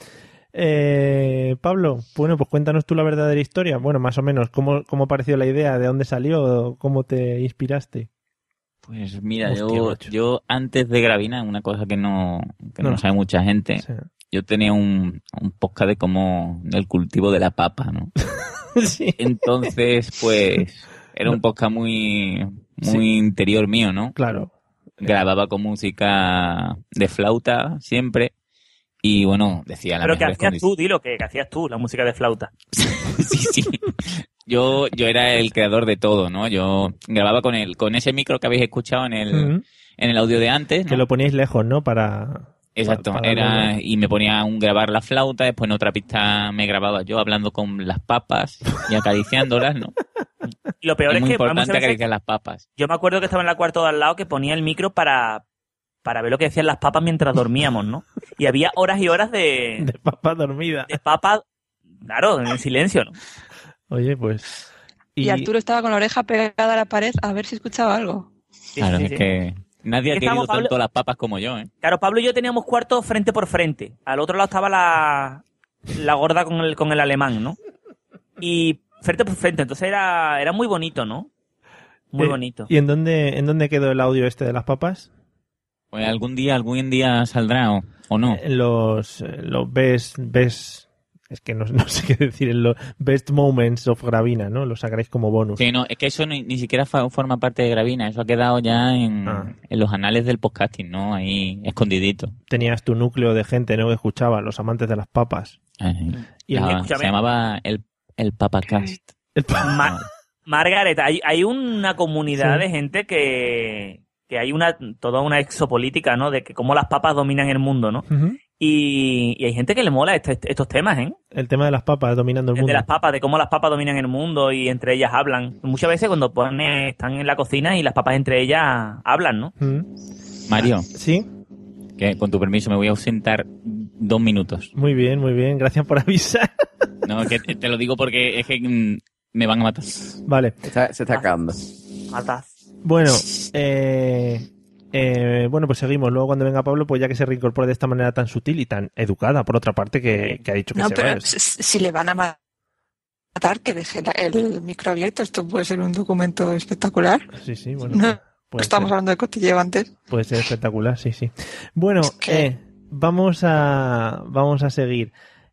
Eh, Pablo, bueno, pues cuéntanos tú la verdadera historia. Bueno, más o menos, ¿cómo, cómo pareció la idea? ¿De dónde salió? ¿Cómo te inspiraste? Pues mira, Hostia, yo, macho. yo antes de Gravina, una cosa que no, que no, No. sabe mucha gente, O sea, yo tenía un, un podcast de cómo, del cultivo de la papa, ¿no? sí. Entonces, pues, era un podcast muy, muy interior mío, ¿no? Claro. Grababa con música de flauta siempre y bueno, decía la Pero que hacías tú, dilo, que, que hacías tú la música de flauta. Sí, sí. Yo, yo era el creador de todo, ¿no? Yo grababa con el, con ese micro que habéis escuchado en el, Ujú. en el audio de antes, ¿no? Que lo poníais lejos, ¿no? Para... Exacto, para- para era darle- y me ponía un grabar la flauta, después en otra pista me grababa yo hablando con las papas y acariciándolas, ¿no? Y lo peor Es es, muy que importante muchas veces- acariciar las papas. yo me acuerdo que estaba en la cuarto de al lado que ponía el micro para, para ver lo que decían las papas mientras dormíamos, ¿no? Y había horas y horas de, De papa dormida. de papas, claro, en silencio, ¿no? Oye, pues... Y... Arturo estaba con la oreja pegada a la pared a ver si escuchaba algo. Sí, Claro, sí, es sí. que nadie ha Es que querido estamos, Pablo- tanto las papas como yo, ¿eh? Claro, Pablo y yo teníamos cuartos frente por frente. Al otro lado estaba la, la gorda con el, con el alemán, ¿no? Y frente por frente, entonces era, era muy bonito, ¿no? Muy Eh, bonito. ¿Y en dónde, en dónde quedó el audio este de las papas? Pues algún día, algún día saldrá o, o no. En los, eh, los ves, ves Es que no, no sé qué decir, en los best moments of Gravina, ¿no? Lo sacáis como bonus. Sí, no, es que eso ni, ni siquiera fa- forma parte de Gravina, eso ha quedado ya en, Ah. en los anales del podcasting, ¿no? Ahí escondidito. Tenías tu núcleo de gente, ¿no? Que escuchaba, los amantes de las papas. Ahí. Y el- Ah, escúchame. se llamaba el, el Papacast. El- Ma- Margaret, hay, hay una comunidad Sí. de gente que, que hay una toda una exopolítica, ¿no? De que cómo las papas dominan el mundo, ¿no? Ujú. Y, y hay gente que le mola este- estos temas, ¿eh? El tema de las papas dominando el El mundo. de las papas, de cómo las papas dominan el mundo y entre ellas hablan. Muchas veces cuando pone, están en la cocina y las papas entre ellas hablan, ¿no? Mm. Mario, Sí, que con tu permiso me voy a ausentar dos minutos. muy bien, muy bien. Gracias por avisar. No, que te te lo digo porque es que mm, me van a matar. Vale. Está- se está acabando. Matas. Bueno, eh, eh, bueno, pues seguimos. Luego cuando venga Pablo, pues ya que se reincorpore de esta manera tan sutil y tan educada, por otra parte, que, que ha dicho que No, se pero va. si, si le van a matar, que deje la- el micro abierto. Esto puede ser un documento espectacular. Sí, sí, bueno. No, puede estamos ser. hablando de cotilleo antes. Puede ser espectacular, sí, sí. Bueno, que- eh, vamos a vamos a seguir.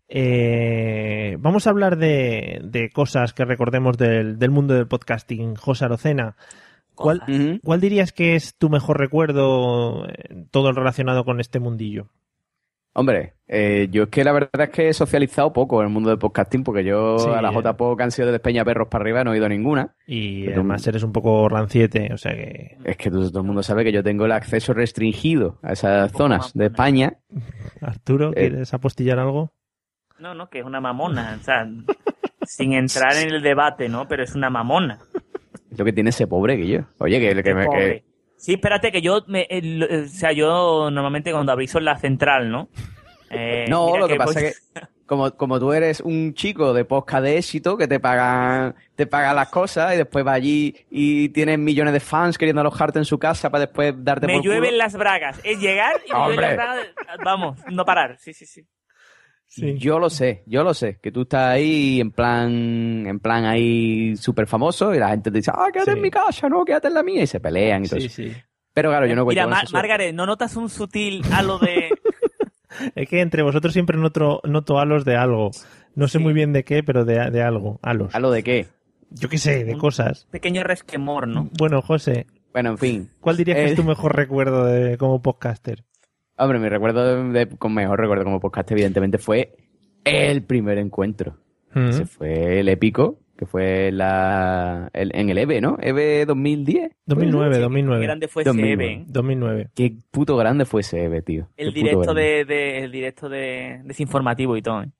Eh, vamos a hablar de, de cosas que recordemos del, del mundo del podcasting. José Arocena, ¿cuál, Ujú. ¿cuál dirías que es tu mejor recuerdo, eh, todo relacionado con este mundillo? Hombre, eh, yo es que la verdad es que he socializado poco en el mundo del podcasting, porque yo Sí, a la eh. J-Pop que han sido de Despeñaperros para arriba no he ido a ninguna. Y Pero- además eres un poco ranciete, o sea que... Es que todo, todo el mundo sabe que yo tengo el acceso restringido a esas zonas de España. Arturo, Eh. ¿quieres apostillar algo? No, no, que es una mamona. O sea, sin entrar en el debate, ¿no? Pero es una mamona. Es lo que tiene ese pobre que yo. Oye, que, que me... Pobre. Que, Sí, espérate, que yo, me, el- el- o sea, yo normalmente cuando aviso en la central, ¿no? Eh, no, mira lo que, pasa voy- es que como, como tú eres un chico de podcast de éxito que te pagan te pagan las cosas y después va allí y tienes millones de fans queriendo alojarte en su casa para después darte me por culo. llueven las bragas. Es llegar y me llueven ¡Hombre! las bragas. Vamos, no parar. Sí, sí, sí. Sí. Yo lo sé, yo lo sé, que tú estás ahí en plan, en plan ahí súper famoso y la gente te dice, ah, quédate Sí. en mi casa, no, quédate en la mía y se pelean y todo Sí, eso. sí. Pero claro, yo no cuento Mira, con Mar- esa suerte. Margaret, ¿no notas un sutil halo de... Es que entre vosotros siempre noto, noto halos de algo. No sé Sí. muy bien de qué, pero de, de algo. Halos. ¿A lo de qué? Yo qué sé, de Un- cosas. pequeño resquemor, ¿no? Bueno, José, Bueno, en fin. ¿cuál dirías que Eh, es tu mejor recuerdo de, como podcaster? Hombre, mi recuerdo, de, de- con mejor recuerdo como podcast evidentemente fue el primer encuentro. Mm. Ese fue el épico, que fue la, el- en el E B E, ¿no? E B E dos mil diez. dos mil nueve, Sí, dos mil nueve. Qué grande fue dos ese mil Eve, nueve. ¿eh? dos mil nueve. Qué puto grande fue ese E B E, tío. El Qué puto directo grande. de, de- el directo de desinformativo y todo, ¿eh?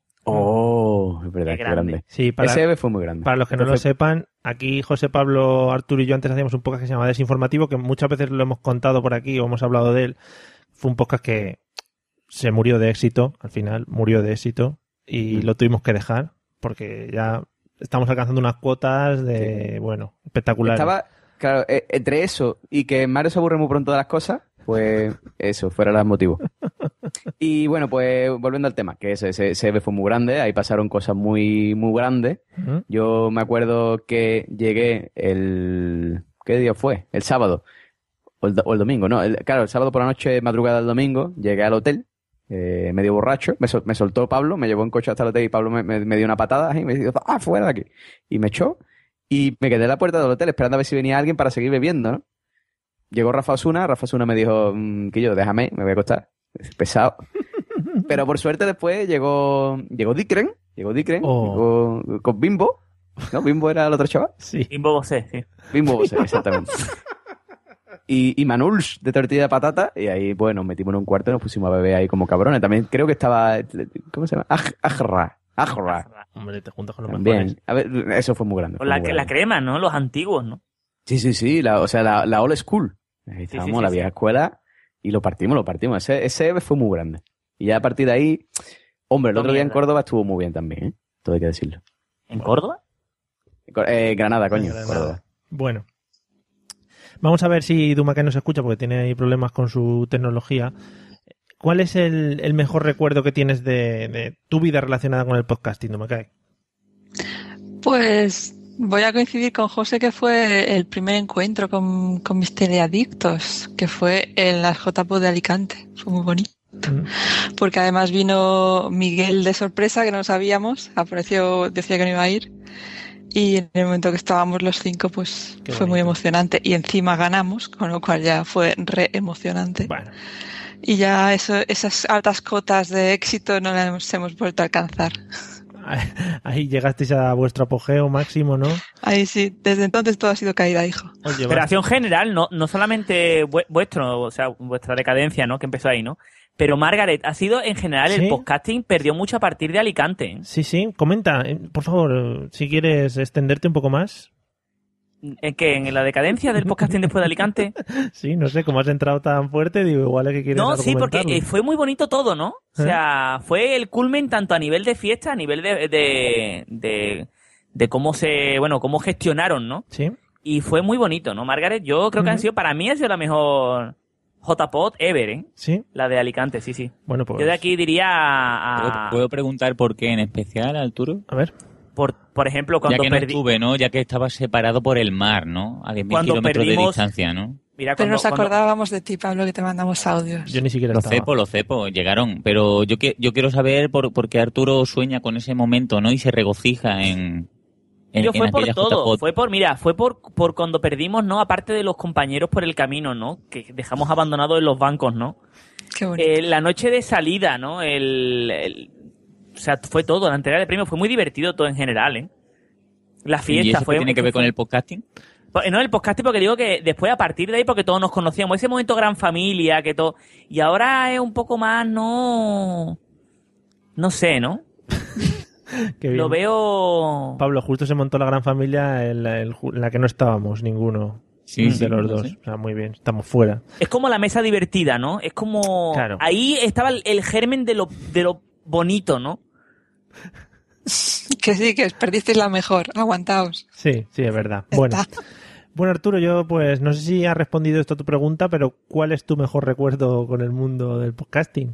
Oh, es verdad, Qué qué grande. grande. Sí, para, Ese E B E fue muy grande. para los que no lo Entonces, sepan, aquí José Pablo, Arturo y yo antes hacíamos un podcast que se llama Desinformativo, que muchas veces lo hemos contado por aquí o hemos hablado de él. Fue un podcast que se murió de éxito, al final murió de éxito y Mm. lo tuvimos que dejar porque ya estamos alcanzando unas cuotas de, bueno, espectaculares. Estaba, claro, eh, entre eso y que Mario se aburre muy pronto de las cosas, pues eso, fuera el motivo. Y bueno, pues volviendo al tema, que ese, ese, ese E B E fue muy grande, ahí pasaron cosas muy, muy grandes. Ujú. Yo me acuerdo que llegué el... ¿Qué día fue? El sábado. O el, do- o el domingo, ¿no? El- claro, el sábado por la noche, madrugada del domingo, llegué al hotel, eh, medio borracho. Me, sol- me soltó Pablo, me llevó en coche hasta el hotel y Pablo me, me- me dio una patada y me dijo, ¡ah, fuera de aquí! Y me echó. Y me quedé en la puerta del hotel esperando a ver si venía alguien para seguir bebiendo, ¿no? Llegó Rafa Osuna, Rafa Osuna me dijo, mm, que yo, déjame, me voy a acostar. Pesado. Pero por suerte después llegó llegó Dikren, llegó Dikren, Oh. llegó con Bimbo. ¿No? Bimbo era el otro chaval. Sí. Bimbo Bosé, sí. Bimbo Bosé, exactamente. Y, y Manuls de tortilla de patata. Y ahí, pues, nos metimos en un cuarto y nos pusimos a beber ahí como cabrones. También creo que estaba... ¿Cómo se llama? Aj- Ajra. Ajra. Hombre, te juntas con los También. mejores. A ver, eso fue muy grande. Con fue la, muy la grande. crema, ¿no? Los antiguos, ¿no? Sí, sí, sí. La, o sea, la, la old school. Ahí estábamos, sí, la sí, vieja sí. escuela. Y lo partimos, lo partimos. Ese, ese E B E fue muy grande. Y ya a partir de ahí... Hombre, el No otro día en mierda. Córdoba estuvo muy bien también, ¿eh? Todo hay que decirlo. ¿En Córdoba? Eh, Granada, coño. Granada. Córdoba. Bueno. Vamos a ver si Dumaque nos escucha porque tiene ahí problemas con su tecnología. ¿Cuál es el, el mejor recuerdo que tienes de, de tu vida relacionada con el podcasting, Dumaque? Pues voy a coincidir con José, que fue el primer encuentro con, con mis teleadictos, que fue en las J P O de Alicante. Fue muy bonito. Mm. Porque además vino Miguel de sorpresa, que no sabíamos, apareció, decía que no iba a ir. Y en el momento que estábamos los cinco, pues Qué fue bonito. Muy emocionante. Y encima ganamos, con lo cual ya fue re emocionante. Bueno. Y ya eso, esas altas cotas de éxito no las hemos vuelto a alcanzar. Ahí llegasteis a vuestro apogeo máximo, ¿no? Ahí sí, desde entonces todo ha sido caída, hijo. Oye, pero acción general, no, no solamente vuestro, o sea, vuestra decadencia, ¿no? Que empezó ahí, ¿no? Pero Margaret, ha sido en general, ¿sí? El podcasting perdió mucho a partir de Alicante. Sí, sí, comenta, por favor, si quieres extenderte un poco más. ¿En qué? ¿En la decadencia del podcasting después de Alicante? Sí, no sé, como has entrado tan fuerte, digo, igual es que quieres No, sí, porque fue muy bonito todo, ¿no? O sea, ¿Eh? Fue el culmen tanto a nivel de fiesta, a nivel de, de, de, de cómo se, bueno, cómo gestionaron, ¿no? Sí. Y fue muy bonito, ¿no, Margaret? Yo creo que uh-huh. han sido, para mí ha sido la mejor J-Pod ever, ¿eh? Sí. La de Alicante, sí, sí. Bueno, pues. Yo de aquí diría a... ¿Puedo, ¿Puedo preguntar por qué en especial, Arturo? A ver. Por, por ejemplo, cuando ya que no perdí... estuve, ¿no? Ya que estaba separado por el mar, ¿no? A diez mil kilómetros de distancia, ¿no? Mira, pero cuando, nos acordábamos cuando... de ti, Pablo, que te mandamos audios. Yo ni siquiera Lo estaba. cepo, lo cepo, llegaron. Pero yo que, yo quiero saber por, por qué Arturo sueña con ese momento, ¿no? Y se regocija en... En, yo fue en por todo, J-Pod. fue por, mira, fue por, por cuando perdimos, ¿no? Aparte de los compañeros por el camino, ¿no? Que dejamos abandonados en los bancos, ¿no? Qué bonito. Eh, la noche de salida, ¿no? El, el, o sea, fue todo, la entrega de premios fue muy divertido todo en general, ¿eh? La fiesta ¿Y eso fue... tiene que ver con el podcasting? No, el podcasting porque digo que después a partir de ahí porque todos nos conocíamos, ese momento gran familia, que todo... Y ahora es un poco más, no... No sé, ¿no? Qué bien. Lo veo... Pablo, justo se montó la gran familia en la, en la que no estábamos ninguno sí, de sí, los no dos. Sé. O sea, muy bien, estamos fuera. Es como la mesa divertida, ¿no? Es como... Claro. Ahí estaba el, el germen de lo, de lo bonito, ¿no? Que sí, que perdisteis la mejor. Aguantaos. Sí, sí, es verdad. Bueno. Bueno, Arturo, yo pues no sé si has respondido esto a tu pregunta, pero ¿cuál es tu mejor recuerdo con el mundo del podcasting?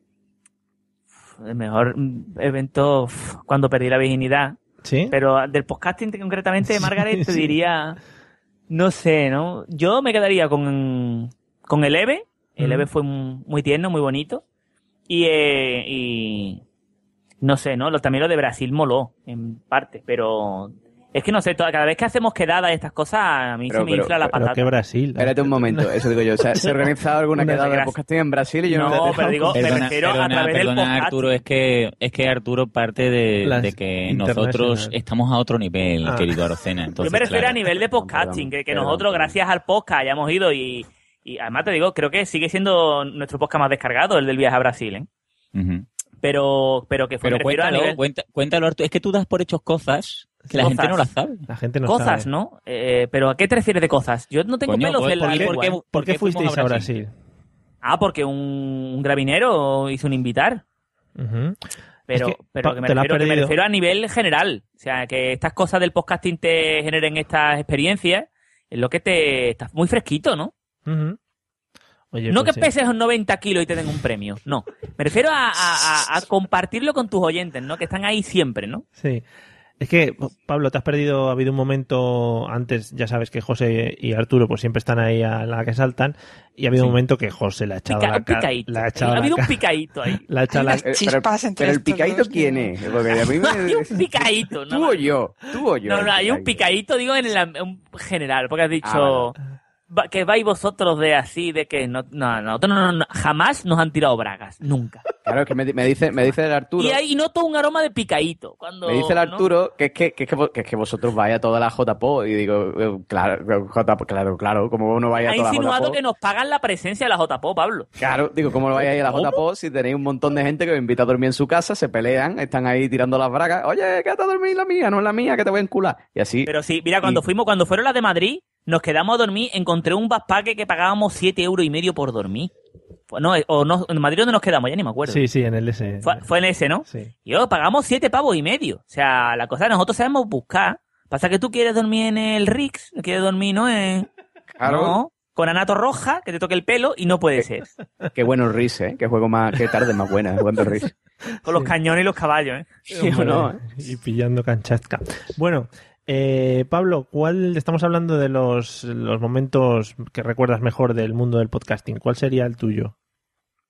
El mejor evento cuando perdí la virginidad. Sí. Pero del podcasting concretamente, Margaret, sí, te diría... No sé, ¿no? Yo me quedaría con, con el Eve. El mm. Eve fue muy tierno, muy bonito. Y... Eh, y no sé, ¿no? También lo de Brasil moló, en parte, pero es que no sé, cada vez que hacemos quedadas estas cosas, a mí pero, se me pero, infla la pero, patata. ¿Pero qué Brasil? Espérate un momento, eso digo yo. O sea, ¿se ha organizado alguna quedada de podcasting en Brasil? Y yo no, no, no pero digo, perdona, me refiero perdona, a través perdona, del podcast. Arturo, es que, es que Arturo parte de, de que nosotros estamos a otro nivel, ah. querido Arocena. Entonces, yo me refiero claro. a nivel de podcasting, que, que nosotros, gracias al podcast, hayamos ido y, y además te digo, creo que sigue siendo nuestro podcast más descargado, el del viaje a Brasil, ¿eh? Uh-huh. Pero, pero que fue pero cuéntalo, a nivel... cuenta, cuéntalo, Arturo. Es que tú das por hechos cosas que la cosas. gente no las sabe. La gente no cosas, sabe. ¿no? Eh, pero ¿a qué te refieres de cosas? Yo no tengo Coño, pelos pues, en la ¿por, lengua. ¿por, qué, ¿Por, ¿por qué fuisteis a Brasil? Brasil? Ah, porque un, un gravinero hizo un invitar. Uh-huh. Pero, es que, pero que, me te refiero, que me perdido. refiero a nivel general. O sea, que estas cosas del podcasting te generen estas experiencias es lo que te... Estás muy fresquito, ¿no? Uh-huh. Oye, no pues que sí. peses noventa kilos y te den un premio, no. Me refiero a, a, a, a compartirlo con tus oyentes, ¿no? Que están ahí siempre, ¿no? Sí. Es que, Pablo, te has perdido, ha habido un momento antes, ya sabes que José y Arturo pues siempre están ahí a la que saltan, y ha habido sí. un momento que José le ha echado Pica, la cara. Ha habido un picadito ahí. La ha echado la... Pero, pero el picadito, ¿quién es? Porque a mí me... Hay un picadito, ¿no? ¿Tú o yo? ¿Tú o yo? No, no, hay un picadito, digo, en el en general, porque has dicho... Ah, vale. Que vais vosotros de así, de que no, no, no, no, no, no, jamás nos han tirado bragas, nunca. Claro, es que me, me dice, me dice el Arturo. Y ahí noto un aroma de picadito. Cuando, me dice el Arturo, ¿no? que, es que, que, es que, que es que vosotros vais a toda la J P O. Y digo, claro, J P O, claro, claro, como uno vaya a toda la J P O. Ha insinuado que nos pagan la presencia de la J P O, Pablo. Claro, digo, ¿cómo no vais a ir a la J P O si tenéis un montón de gente que os invita a dormir en su casa, se pelean, están ahí tirando las bragas? Oye, quédate a dormir en la mía, no en la mía, que te voy a encular. Y así. Pero sí, mira, cuando y... fuimos, cuando fueron las de Madrid, nos quedamos a dormir, encontré un backpack que pagábamos siete euros y medio por dormir. No, o no, en Madrid donde nos quedamos, ya ni me acuerdo. Sí, sí, en el S. Fue, fue en ese, ¿no? Sí. Y yo, pagamos siete pavos y medio. O sea, la cosa, nosotros sabemos buscar. Pasa que tú quieres dormir en el Rix, quieres dormir, ¿no? En... Claro. No, con Anato Roja, que te toque el pelo, y no puede ser. Qué bueno el Rix, ¿eh? Qué juego más, qué tarde más buena, jugando el Rix. Con los sí. cañones y los caballos, ¿eh? Sí, no, ¿eh? Y pillando canchasca. Bueno... Eh, Pablo, ¿cuál estamos hablando de los, los momentos que recuerdas mejor del mundo del podcasting? ¿Cuál sería el tuyo?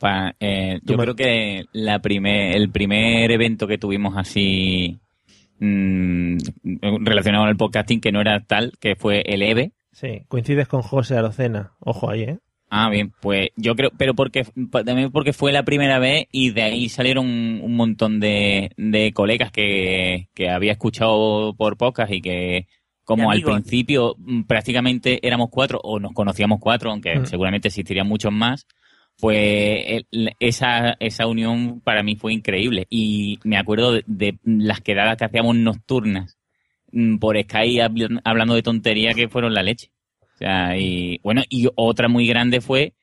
Pa, eh, yo creo que la primer, el primer evento que tuvimos así mmm, relacionado con el podcasting, que no era tal, que fue el E B E. Sí, coincides con José Arocena. Ojo ahí, ¿eh? Ah, bien, pues yo creo, pero porque también porque fue la primera vez y de ahí salieron un, un montón de, de colegas que, que había escuchado por podcast y que como al principio prácticamente éramos cuatro o nos conocíamos cuatro, aunque mm. seguramente existirían muchos más, pues el, esa, esa unión para mí fue increíble. Y me acuerdo de, de las quedadas que hacíamos nocturnas por Skype hablando de tontería que fueron la leche. O sea, y bueno, y otra muy grande fue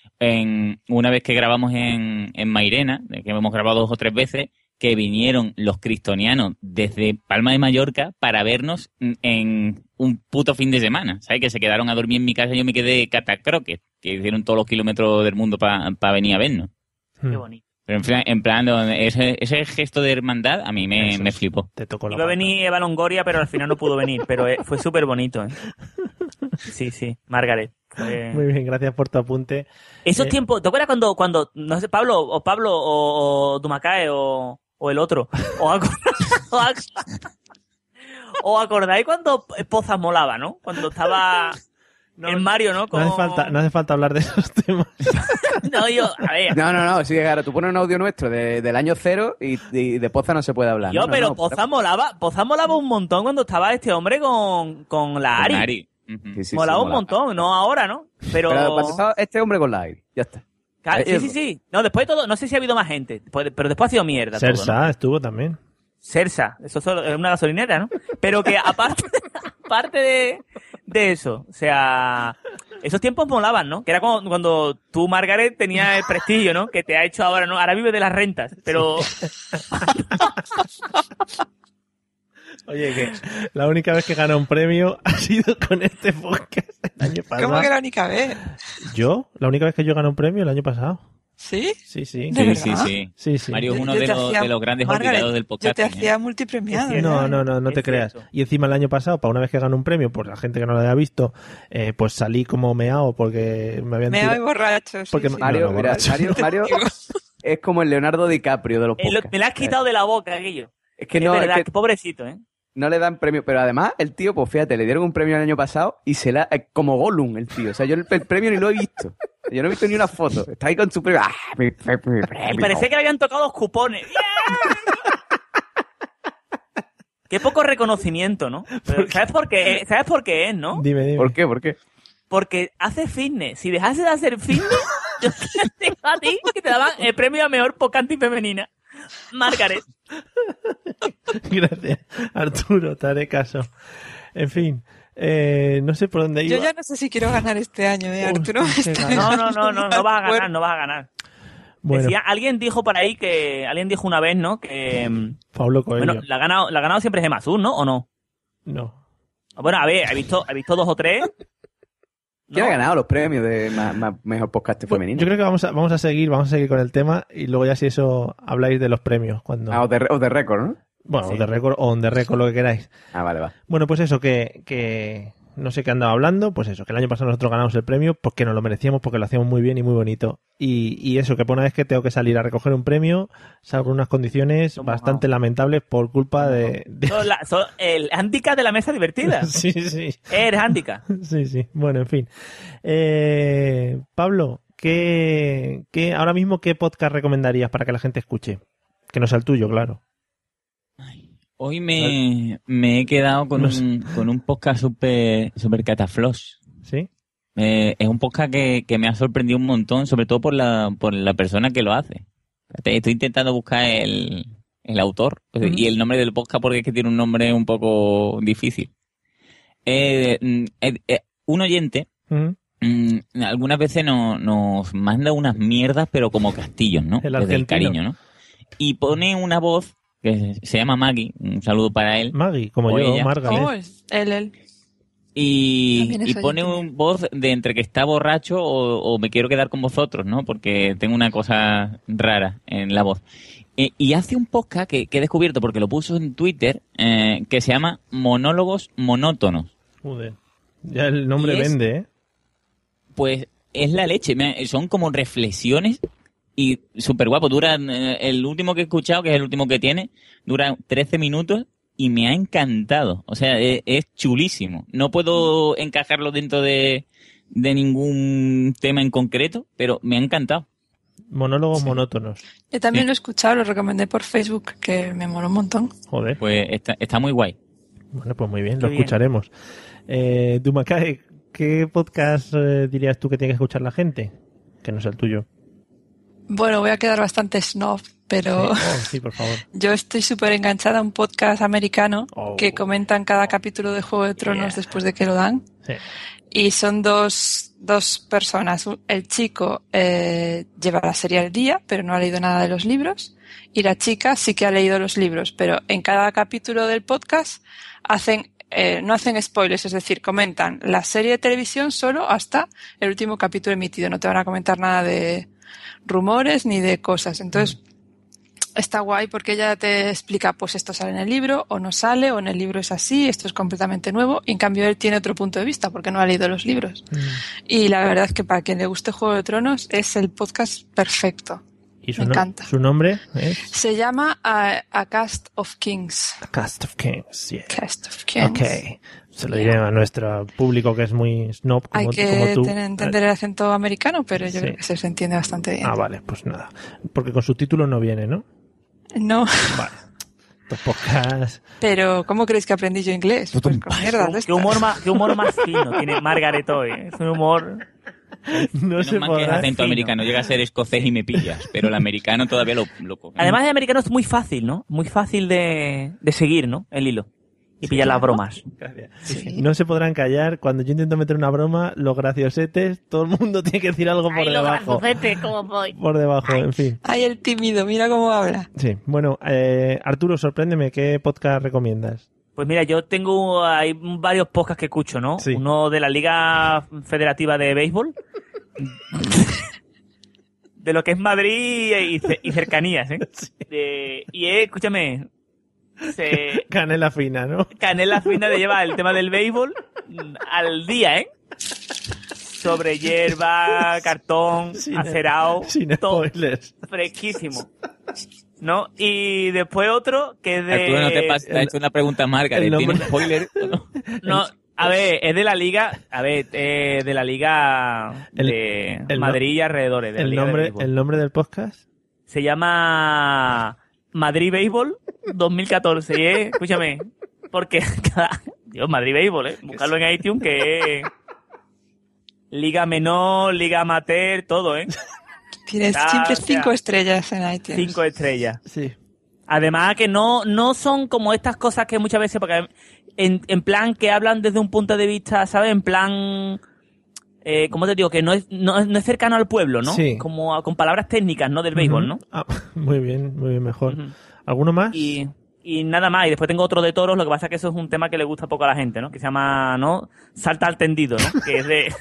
en una vez que grabamos en, en Mairena, que hemos grabado dos o tres veces, que vinieron los cristonianos desde Palma de Mallorca para vernos en un puto fin de semana, ¿sabes? Que se quedaron a dormir en mi casa y yo me quedé catacroque, que hicieron todos los kilómetros del mundo para pa venir a vernos. Qué bonito. Pero en plan, en plan ese, ese gesto de hermandad a mí me, me flipó. Te tocó la Iba a venir Eva Longoria, pero al final no pudo venir, pero eh, fue súper bonito. ¿eh? Sí, sí, Margaret. Fue... Muy bien, gracias por tu apunte. Esos eh... tiempos, ¿te acuerdas cuando, cuando, no sé, Pablo, o Pablo, o, o Dumacae, o, o el otro? O, acord... o, ac... ¿O acordáis cuando Pozas molaba, no? Cuando estaba... No, el Mario, ¿no? Como... No, hace falta, no hace falta hablar de esos temas. no, yo, a ver. No, no, no, sí, claro, tú pones un audio nuestro de, del año cero y, y de Poza no se puede hablar. Yo, no, no, pero no, Poza molaba, Poza molaba un montón cuando estaba este hombre con, con la Ari. Con Ari. Uh-huh. Sí, sí, molaba sí, un molaba. montón, no ahora, ¿no? Pero... pero pasado este hombre con la Ari, ya está. Claro, sí, sí, sí. No, después de todo, no sé si ha habido más gente, pero después ha sido mierda. Sersa todo, ¿no? estuvo también. Sersa, eso es una gasolinera, ¿no? Pero que aparte, aparte de, de eso, o sea, esos tiempos molaban, ¿no? Que era cuando, cuando tú, Margaret, tenías el prestigio, ¿no? Que te ha hecho ahora, ¿no? Ahora vive de las rentas, pero... Oye, que la única vez que gana un premio ha sido con este podcast el año pasado. ¿Cómo que la única vez? ¿Yo? La única vez que yo gané un premio el año pasado. ¿Sí? Sí, sí. ¿De sí, verdad? sí, sí, sí, sí. Mario es uno Yo- yo de, te los, hacía- de los grandes Margaret, olvidados del podcast. Yo te hacía multipremiado. No, no, no, no te Es creas. cierto. Y encima el año pasado, para una vez que gano un premio, por la gente que no lo haya visto, eh, pues salí como meao porque me habían Me tirado- voy borracho. Sí, Porque sí. Mario, No, no, mira, borracho. Mario, Mario es como el Leonardo DiCaprio de los Eh, lo- podcasts. me la has quitado de la boca, aquello. Es que Es no, es verdad, que que pobrecito, ¿eh? no le dan premio, pero además el tío, pues fíjate, le dieron un premio el año pasado y se la, eh, como Gollum el tío, o sea, yo el, el premio ni lo he visto, yo no he visto ni una foto, está ahí con su premio, ¡ah, mi, mi- mi premio! Y parecía que le habían tocado los cupones. Qué poco reconocimiento, ¿no? Pero ¿Sabes por qué? ¿Sabes por qué es, no? Dime, dime. ¿Por qué? ¿Por qué? Porque hace fitness. Si dejase de hacer fitness, yo te digo a ti que te daban el premio a mejor podcast femenina. Margaret. Gracias, Arturo, te haré caso. En fin, eh, no sé por dónde iba. Yo ya no sé si quiero ganar este año, ¿eh, Arturo? Hostia, Está- qué No, no, no, no, no vas a ganar, no vas a ganar. Bueno, Decía, alguien dijo por ahí que, alguien dijo una vez, ¿no? Que, mm, Pablo Coelho. bueno, la ha ganado, la ha ganado siempre Gemma Azul, ¿no? ¿O no? No. Bueno, a ver, he visto, he visto dos o tres. ¿Quién ¿no? ha ganado los premios de ma- ma- mejor podcast Bueno, femenino? yo creo que vamos a, vamos a seguir, vamos a seguir con el tema y luego ya si eso habláis de los premios. Cuando... Ah, o de, o de récord, ¿no? Bueno, sí. de récord o on the record, lo que queráis. Ah, vale, va. Bueno, pues eso, que, que no sé qué andaba hablando, pues eso, que el año pasado nosotros ganamos el premio porque nos lo merecíamos, porque lo hacíamos muy bien y muy bonito. Y, y eso, que por una vez que tengo que salir a recoger un premio, salgo en unas condiciones Son bastante lamentables por culpa de... de- Son la- son el handicap de la mesa divertida. Sí, sí, Eres handicap. sí, sí. Bueno, en fin. Eh, Pablo, ¿qué, qué, ahora mismo qué podcast recomendarías para que la gente escuche? Que no sea el tuyo, claro. Hoy me, me he quedado con, No sé. un, con un podcast super, super catafloss. ¿Sí? Eh, es un podcast que, que me ha sorprendido un montón, sobre todo por la, por la persona que lo hace. Estoy intentando buscar el, el autor Ujú. y el nombre del podcast porque es que tiene un nombre un poco difícil. Eh, mm, eh, eh, un oyente Ujú. mm, algunas veces no- nos manda unas mierdas, pero como castillos, ¿no? El Desde el argentino. cariño, ¿no? Y pone una voz que se llama Maggie, un saludo para él. Maggie, como O yo, ella. Margaret. Oh, es él, él. Y, También es y pone oyente. un voz de entre que está borracho o, o me quiero quedar con vosotros, ¿no? Porque tengo una cosa rara en la voz. E- y hace un podcast que, que he descubierto porque lo puso en Twitter, eh, que se llama Monólogos Monótonos. Joder. Ya el nombre Y es- vende, ¿eh? Pues es la leche. me- Son como reflexiones y súper guapo. Dura, eh, el último que he escuchado, que es el último que tiene, dura trece minutos y me ha encantado. O sea, es, es chulísimo. No puedo encajarlo dentro de, de ningún tema en concreto, pero me ha encantado. Monólogos sí. monótonos. Yo también Sí. lo he escuchado, lo recomendé por Facebook, que me moló un montón. Joder. Pues está, está muy guay. Bueno, pues muy bien, Qué lo bien. escucharemos. Eh, Dumacay, ¿qué podcast eh, dirías tú que tiene que escuchar la gente? Que no es el tuyo. Bueno, voy a quedar bastante snob, pero Sí, oh, sí, por favor. yo estoy súper enganchada a un podcast americano Oh. que comentan cada capítulo de Juego de Tronos Yeah. después de que lo dan. Sí. Y son dos, dos personas. El chico eh, lleva la serie al día, pero no ha leído nada de los libros. Y la chica sí que ha leído los libros, pero en cada capítulo del podcast hacen, eh, no hacen spoilers, es decir, comentan la serie de televisión solo hasta el último capítulo emitido. No te van a comentar nada de rumores ni de cosas. Entonces, está guay porque ella te explica, pues esto sale en el libro, o no sale, o en el libro es así, esto es completamente nuevo, y en cambio él tiene otro punto de vista porque no ha leído los libros. Mm. Y la verdad es que para quien le guste Juego de Tronos es el podcast perfecto. ¿Y su, Me no- encanta. su nombre es? Se llama A, A Cast of Kings. A Cast of Kings. Yeah. Cast of Kings. Ok. Se lo diré a nuestro público que es muy snob como, Hay que como tú. tener- entender el acento americano, pero yo Sí. creo que se entiende bastante bien. Ah, vale, pues nada. Porque con subtítulos no viene, ¿no? No, Vale. Estos podcasts. pero ¿cómo creéis que aprendí yo inglés? Pues con mierdas de Qué estas. humor más, qué humor más fino tiene Margaret hoy. ¿eh? Es un humor... No Menos se mal que es podrá. acento fino. americano, llega a ser escocés y me pillas, pero el americano todavía lo, lo coge. Además de americano es muy fácil, ¿no? Muy fácil de, de seguir, ¿no? El hilo. Y pillar las bromas. Gracias. Sí. No se podrán callar. Cuando yo intento meter una broma, los graciosetes, todo el mundo tiene que decir algo por debajo. ¿cómo voy? Por debajo, en fin. Ay, el tímido, mira cómo habla. Sí, bueno, eh, Arturo, sorpréndeme, ¿qué podcast recomiendas? Pues mira, yo tengo hay varios podcasts que escucho, ¿no? Sí. Uno de la Liga Federativa de Béisbol. De lo que es Madrid y, ce- y cercanías, ¿eh? De- y eh, escúchame, se, Canela fina, ¿no? Canela Fina de llevar el tema del béisbol al día, ¿eh? Sobre hierba, cartón, Sin- acerado, Sin todo spoilers. fresquísimo. ¿No? Y después otro que es de... Arturo, no te pases, te ha hecho una pregunta Margaret. el nombre- ¿Tiene spoiler? ¿No? No, a ver, es de la liga, a ver, eh, de la liga El- de el no- Madrid y alrededores. De la El liga de nombre, béisbol. el nombre del podcast. Se llama Madrid Béisbol dos mil catorce. Y es, escúchame, porque cada... Dios, Madrid Béisbol, ¿eh? Buscarlo en iTunes, que es liga menor, liga amateur, todo, ¿eh? Tienes Ah, siempre o sea, cinco estrellas en iTunes. Cinco estrellas. Sí. Además que no, no son como estas cosas que muchas veces, porque en, en plan que hablan desde un punto de vista, ¿sabes? En plan, eh, ¿cómo te digo? Que no es, no, es- no es cercano al pueblo, ¿no? Sí. Como a- con palabras técnicas, ¿no? Del béisbol, ¿no? Ah, muy bien, muy bien, mejor. Ujú. ¿Alguno más? Y, y nada más. Y después tengo otro de toros, lo que pasa es que eso es un tema que le gusta poco a la gente, ¿no? Que se llama, ¿no? Salta al tendido, ¿no? Que es de...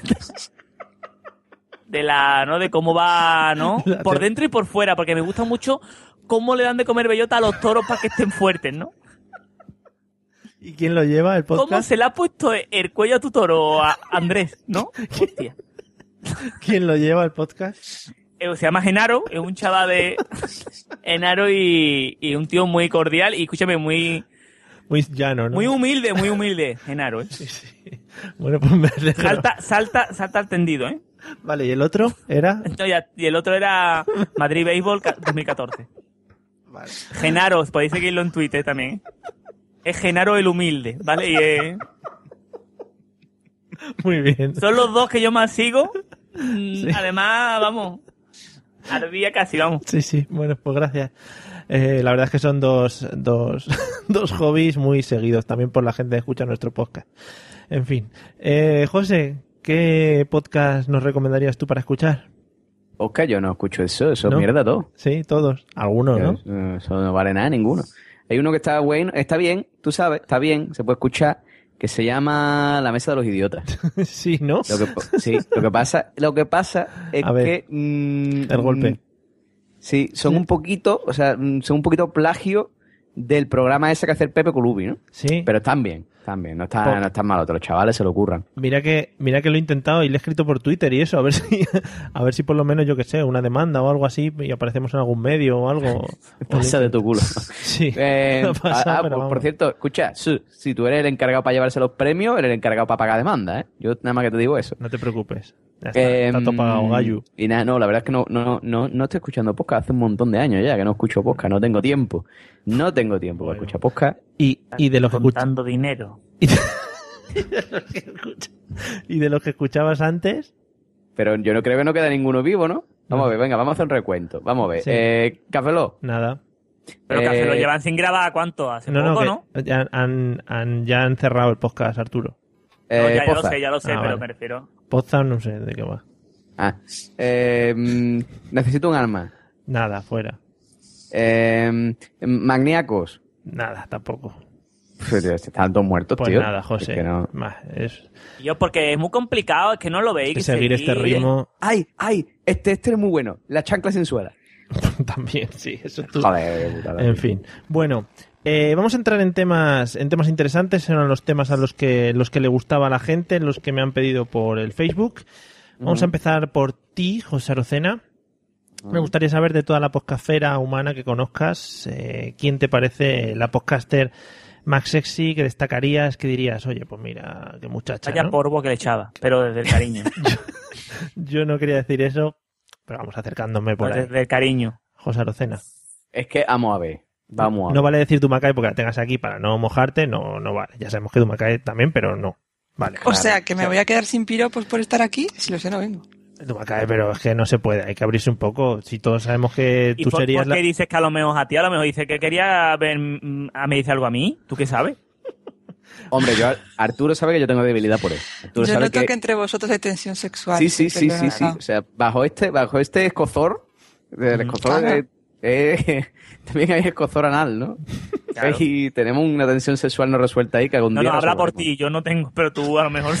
de la, ¿no? De cómo va, ¿no? La Por te- dentro y por fuera, porque me gusta mucho cómo le dan de comer bellota a los toros para que estén fuertes, ¿no? ¿Y quién lo lleva, el podcast? ¿Cómo se le ha puesto el cuello a tu toro, a Andrés, no? Hostia. ¿Quién lo lleva, el podcast? Eh, Se llama Genaro, es un chaval de Genaro y, y un tío muy cordial y escúchame, muy, Muy llano, ¿no? muy humilde, muy humilde, Genaro, ¿eh? Bueno, pues me alegro. Salta, salta, salta al tendido, ¿eh? Vale, ¿y el otro era? Entonces ya- y el otro era Madrid Béisbol ca- dos mil catorce. Vale. Genaro, podéis seguirlo en Twitter también, ¿eh? Es Genaro el humilde, ¿vale? Y eh, Muy bien. son los dos que yo más sigo. Mm, Sí. Además, vamos, al día casi, vamos. Sí, sí, bueno, pues gracias. Eh, la verdad es que son dos, dos, dos hobbies muy seguidos también por la gente que escucha nuestro podcast. En fin. Eh, José, ¿qué podcast nos recomendarías tú para escuchar? Oscar, yo no escucho eso, eso ¿No? es mierda todo. Sí, todos. Algunos, ¿no? Eso, eso no vale nada, ninguno. Hay uno que está bueno, está bien, tú sabes, está bien, se puede escuchar, que se llama La Mesa de los Idiotas. Sí, ¿no? Lo que, sí, lo que pasa, lo que pasa es A ver, que mm, el golpe. mm, sí, son un poquito, o sea, mm, son un poquito plagio del programa ese que hace el Pepe Colubi, ¿no? Sí. Pero están bien. También, no están, Por- no están malos, los chavales se lo curran. Mira que, mira que lo he intentado y le he escrito por Twitter y eso, a ver si, a ver si por lo menos, yo que sé, una demanda o algo así y aparecemos en algún medio o algo. Pasa de tu culo. Sí. Eh, no pasa, ah, pero por, vamos. por cierto, escucha, Su, si tú eres el encargado para llevarse los premios, eres el encargado para pagar demanda, ¿eh? Yo nada más que te digo eso. No te preocupes. Ya está, Eh, está todo pagado, gallo. Y nada, no, la verdad es que no, no, no, no estoy escuchando podcast hace un montón de años ya, que no escucho podcast, no tengo tiempo. No tengo tiempo para escuchar podcast. Y, y de los que escucha- Contando dinero. y de, y de los que escucha- y de los que escuchabas antes, Pero yo no creo que no queda ninguno vivo, ¿no? Vamos a ver, venga, vamos a hacer un recuento. Vamos a ver. Sí. Eh, Café Lock. nada. Pero que Eh, lo llevan sin grabar, ¿cuánto? Hace No, no, poco, que ¿no? ya han, han, ya han cerrado el podcast, Arturo. eh, No, ya, ya lo Poza. sé, ya lo sé, Ah, pero vale. me refiero. Podcast no sé de qué va. Ah, eh, mm, necesito un arma. Nada, fuera. Eh, Magníacos. Nada, tampoco. Pues, tío, están todos muertos, Pues tío. nada, José. Es que no. Más, es Yo, porque es muy complicado, es que no lo veis. de que seguir este ritmo ¡Ay, ay! Este, este es muy bueno. La chancla sensual. también, sí, eso tú. Joder, qué putada. En fin. Bueno, eh, vamos a entrar en temas, en temas interesantes. Eran los temas a los que, los que le gustaba a la gente, los que me han pedido por el Facebook. Vamos a empezar por ti, José Arocena. Me gustaría saber de toda la podcastfera humana que conozcas, eh, ¿quién te parece la podcaster más sexy que destacarías? Que dirías, oye, pues mira, qué muchacha, Vaya ¿no? polvo que le echaba, pero desde el cariño. Yo no quería decir eso, pero vamos acercándome por ahí. desde el cariño. José Arocena. Es que vamos a ver. Vamos a ver. No vale decir Dumacay porque la tengas aquí para no mojarte, no, no vale. Ya sabemos que Dumacay también, pero no. Vale. O sea, que me voy a quedar sin piropos por estar aquí. Si lo sé, no vengo. Dumacay, pero es que no se puede, hay que abrirse un poco. Si todos sabemos que ¿Y tú por, serías por la... qué dices que a lo mejor a ti? A lo mejor dice que quería ver, mm, a me dice algo a mí. ¿Tú qué sabes? Hombre, yo, Arturo sabe que yo tengo debilidad por él. Arturo Yo sabe noto que... que entre vosotros hay tensión sexual. Sí, sí, sí, Pero, sí, sí. no. O sea, bajo este, bajo este escozor, el escozor Claro. eh, eh, también hay escozor anal, ¿no? Claro. Y tenemos una tensión sexual no resuelta ahí que algún No, día no, habla por resolveremos. ti. Yo no tengo, pero tú a lo mejor...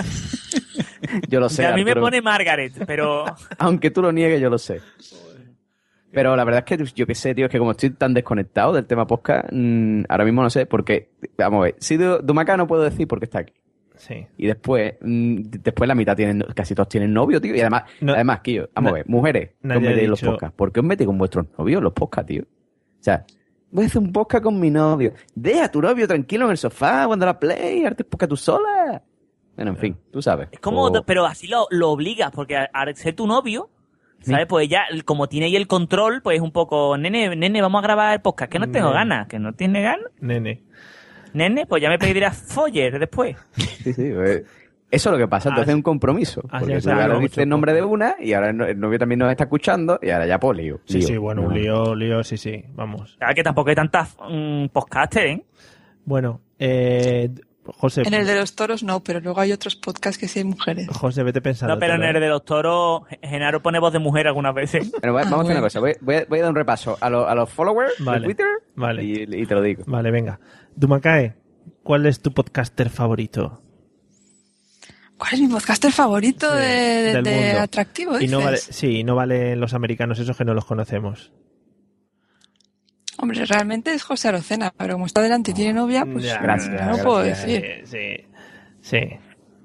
Yo lo sé, a mí me Arturo. pone Margaret, pero... Aunque tú lo niegues, yo lo sé. Pero la verdad es que yo qué sé, tío, es que como estoy tan desconectado del tema podcast, mmm, ahora mismo no sé, porque, vamos a ver, si de Dumaca no puedo decir porque está aquí. Sí. Y después, mmm, después la mitad tienen, casi todos tienen novio, tío. Y además, No. además, tío, vamos a Na- ver, mujeres, ¿qué os nadie ha metéis en los dicho- podcasts? ¿Por qué os metéis con vuestros novios en los podcasts, tío? O sea, voy a hacer un podcast con mi novio. Deja a tu novio tranquilo en el sofá, cuando la play, arte podcast tú sola. Bueno, en fin, tú sabes. Es como, O- pero así lo, lo obligas, porque a- al ser tu novio, ¿sabes? Pues ya, como tiene ahí el control, pues es un poco, nene, nene, vamos a grabar el podcast, que no tengo Nene. ganas, que no tiene ganas. Nene. Nene, pues ya me pedirás foller después. Sí, sí, pues, eso es lo que pasa, entonces es un compromiso. así Porque es, tú claro, ahora mucho dices el nombre de poco. una y ahora el no- el novio también nos está escuchando y ahora ya pues lío. Sí, lío. sí, bueno, un No. lío, lío, sí, sí, vamos. Claro que tampoco hay tantas mm, podcasters, ¿eh? Bueno, eh, José, En el de los toros no, pero luego hay otros podcasts que sí hay mujeres. José, vete pensando. No, pero en el de los toros, Genaro pone voz de mujer algunas veces. Bueno, voy- Ah, vamos a hacer una bueno. cosa, voy, voy a- voy a dar un repaso a, los- a los followers Vale, de Twitter vale. y, y te lo digo. Vale, venga. Dumacay, ¿cuál es tu podcaster favorito? ¿Cuál es mi podcaster favorito Sí, de, de- del de mundo. atractivo? Y no dices? vale, sí, no valen los americanos esos que no los conocemos. Hombre, realmente es José Arocena, pero como está delante y tiene novia, pues Ya, gracias, no lo puedo gracias. decir. Sí, sí. sí.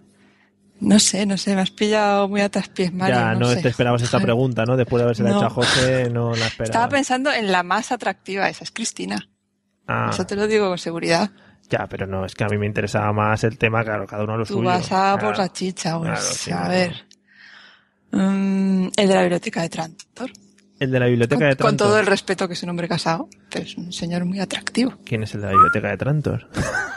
No sé, no sé, me has pillado muy a traspiés, Mario. ya, no, sé. te esperabas esta pregunta, ¿no? Después de haberse la No. hecho a José, no la Estaba esperaba. pensando en la más atractiva, esa es Cristina. Ah, Eso te lo digo con seguridad. ya, pero no, es que a mí me interesaba más el tema, claro, cada uno a lo Tú suyo. vas a por Claro. la chicha, pues, Claro, sí, a no. ver. Mm, el de la biblioteca de Trantor. El de la biblioteca Con, de con Trantor. todo el respeto que es un hombre casado, pero es un señor muy atractivo. ¿Quién es el de la biblioteca de Trantor?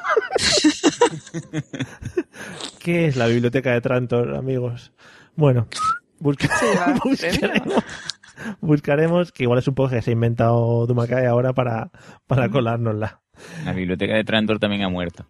¿Qué es la biblioteca de Trantor, amigos? Bueno, busca- Sí, va, buscaremos, buscaremos, que igual es un poco que se ha inventado Dumacay ahora para, para colárnosla. La biblioteca de Trantor también ha muerto.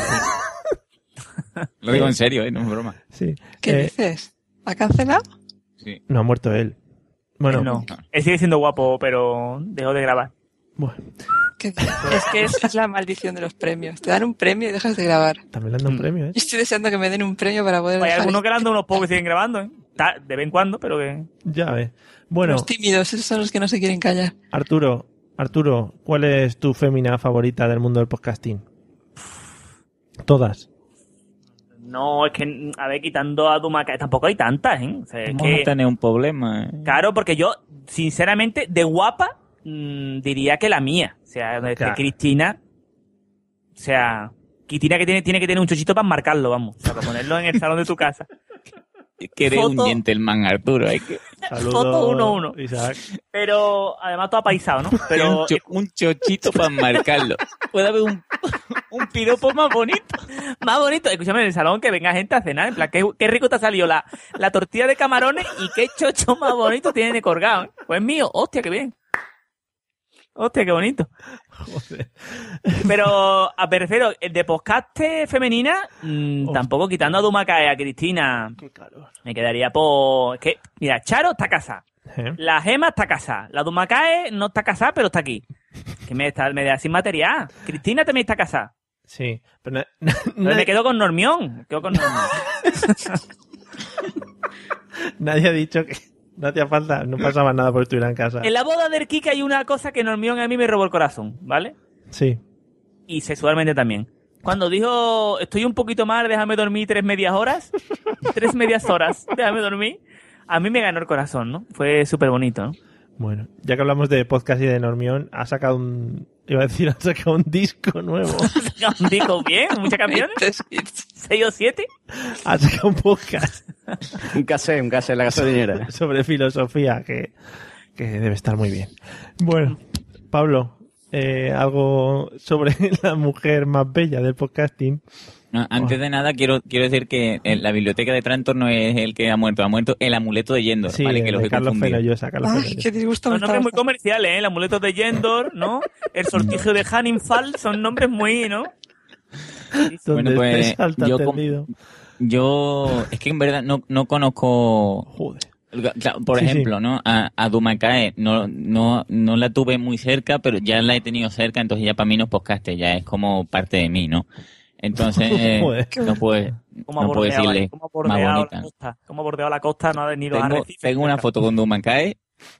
Lo digo en serio, ¿eh? No es broma. Sí. ¿Qué Eh, dices? ¿Ha cancelado? Sí. no ha muerto él. Bueno, Él no. Él sigue siendo guapo, pero dejó de grabar. bueno, ¿Qué dices? Es que es, es la maldición de los premios. Te dan un premio y dejas de grabar. también le han dado un premio, ¿eh? Yo estoy deseando que me den un premio para poder Hay dejar algunos esto. que le han dado unos pocos que siguen grabando, ¿eh? Ta- De vez en cuando, pero que... Ya ves. Bueno, Los tímidos, esos son los que no se quieren callar. Arturo, Arturo, ¿cuál es tu fémina favorita del mundo del podcasting? Todas. No, es que, a ver, quitando a Dumacae, tampoco hay tantas, ¿eh? O sea, es Vamos que, a tener un problema. ¿eh? claro, porque yo, sinceramente, de guapa, mmm, diría que la mía. O sea, de Claro. Cristina, o sea, Cristina que tiene, tiene que tener un chochito para marcarlo, vamos. O sea, para ponerlo en el salón de tu casa. Que eres un Foto- gentleman, Arturo. Hay que... Saludos, Foto uno uno. Isaac. Pero, además, todo apaisado, ¿no? Pero, un, cho- un chochito para marcarlo. Puede haber un, un piropo más bonito. más bonito, escúchame, en el salón que venga gente a cenar, en plan, qué, qué rico te ha salido la, la tortilla de camarones y qué chocho más bonito tiene de colgado. ¿eh? Pues mío, hostia, qué bien. Hostia, qué bonito. Joder. Pero, a me refiero, el de podcaste femenina, mmm, Hostia. tampoco quitando a Dumacae, a Cristina, Qué calor. me quedaría por... Es que, mira, Charo está casada, ¿Eh? la Gema está casada, la Dumacae no está casada, pero está aquí. Que me, está, me da sin material. Cristina también está casada. Sí. Pero na- na- Pero nadie, me quedo con Normión. Me quedo con Normión. nadie ha dicho que no hacía falta, no pasaba nada por estuviera en casa. En la boda del Kike hay una cosa que Normión a mí me robó el corazón, ¿vale? Sí. Y sexualmente también. Cuando dijo, estoy un poquito mal, déjame dormir tres medias horas, tres medias horas, déjame dormir, a mí me ganó el corazón, ¿no? Fue súper bonito, ¿no? Bueno, ya que hablamos de podcast y de Normión, ha sacado un... Iba a decir, ha sacado un disco nuevo. Dijo, bien, muchas canciones, seis o siete. Ha sacado un podcast Un casé, un casé en la gasolinera. sobre filosofía que, que debe estar muy bien. Bueno, Pablo, eh, algo sobre la mujer más bella del podcasting. No, antes de nada, quiero quiero decir que en la biblioteca de Trantor no es el que ha muerto, ha muerto el amuleto de Yendor, Sí, ¿vale? Que los de he Carlos confundido. Fenollosa. Carlos Ay, Fenollosa. qué disgusto me Son está nombres muy dando. comerciales, ¿eh? El amuleto de Yendor, ¿no? El sortijo de Hanningfall, son nombres muy, ¿no? Donde Bueno, pues, estés alta yo com- tendido. Yo, es que en verdad no, no conozco... Joder. Claro, por Sí, ejemplo, sí. ¿no? A, a Dumacae no, no, no la tuve muy cerca, pero ya la he tenido cerca, entonces ya para mí no es podcast, ya es como parte de mí, ¿no? Entonces, Joder. no puedo, ¿Cómo ha no puedo bordeado, decirle eh? ¿Cómo ha más bordeado la bonita. costa? ¿Cómo ha bordeado la costa? No ha venido a Tengo, Arrecife. tengo una foto con Dumacae.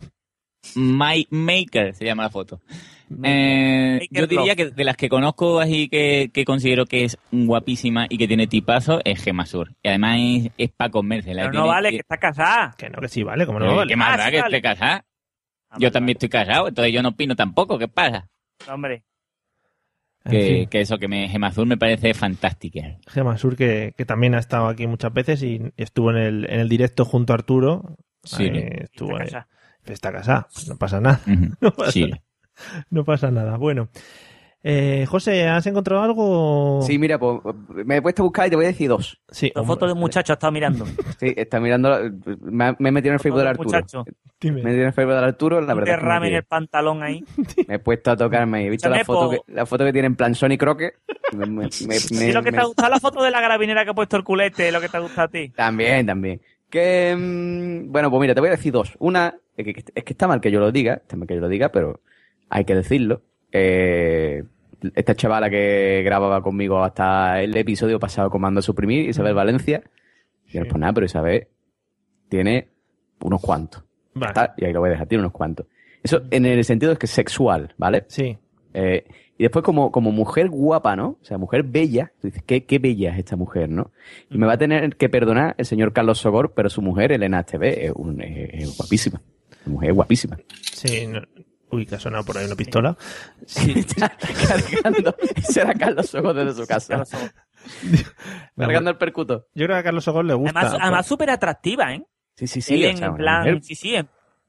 My Maker se llama la foto. Eh, Maker yo diría Love. que de las que conozco así que, que considero que es guapísima y que tiene tipazo es Gemma Sur. Y además es, es para comérsela. Pero Tiene- no vale, que está casada. Que no, que sí, vale, como no Eh, vale. ¿Qué más Ah, da sí, que vale. esté casada? Ah, Yo vale, también estoy casado, entonces yo no opino tampoco. ¿Qué pasa? vale. Hombre, En Que, fin, que eso, que me, Gemma Sur me parece fantástica. Gemma Sur, que, que también ha estado aquí muchas veces y estuvo en el, en el directo junto a Arturo. Sí. Ahí estuvo está ahí. casada. Está casada, pues no pasa nada. Ujú. No pasa, Sí. no pasa nada. Bueno, eh, José, ¿has encontrado algo? Sí, mira, pues me he puesto a buscar y te voy a decir dos. Sí, la hombre, foto de un muchacho ha estado mirando. Sí, está mirando. Me, ha- me he metido en el Facebook del Foto de un Arturo. muchacho. dime. Me he metido en el Facebook del Arturo, la Un verdad. es que me derrame en río. el pantalón ahí. Me he puesto a tocarme y he visto la Escúchame, foto, po- que, la foto que tiene en plan Sony Croque. Me, me- me- ¿Y lo que me- te ha gustado la foto de la carabinera que ha puesto el culete? ¿Lo que te ha gustado a ti? También, también. Que, mm, bueno, pues mira, te voy a decir dos. Una, es que, es que está mal que yo lo diga, está mal que yo lo diga, pero hay que decirlo. Eh, esta chavala que grababa conmigo hasta el episodio pasado con Mando a Suprimir, Isabel Valencia. Y no es por nada, pero Isabel tiene unos cuantos. Vale. Está- y ahí lo voy a dejar, tiene unos cuantos. Eso en el sentido es que es sexual, ¿vale? Sí. Eh, y después como, como mujer guapa, ¿no? O sea, mujer bella. Tú dices, qué, qué bella es esta mujer, ¿no? Y me va a tener que perdonar el señor Carlos Sogor, pero su mujer, Elena Esteve, es, un, es, es guapísima. Su mujer es guapísima. Sí, no- uy, que ha sonado por ahí una pistola. Sí. Cargando. Ese era Carlos Sogor desde su casa. Cargando el percuto. Yo creo que a Carlos Sogor le gusta. Además, además súper atractiva, ¿eh? Sí, sí, sí. Él o en, sea, en una plan, mujer- sí, sí.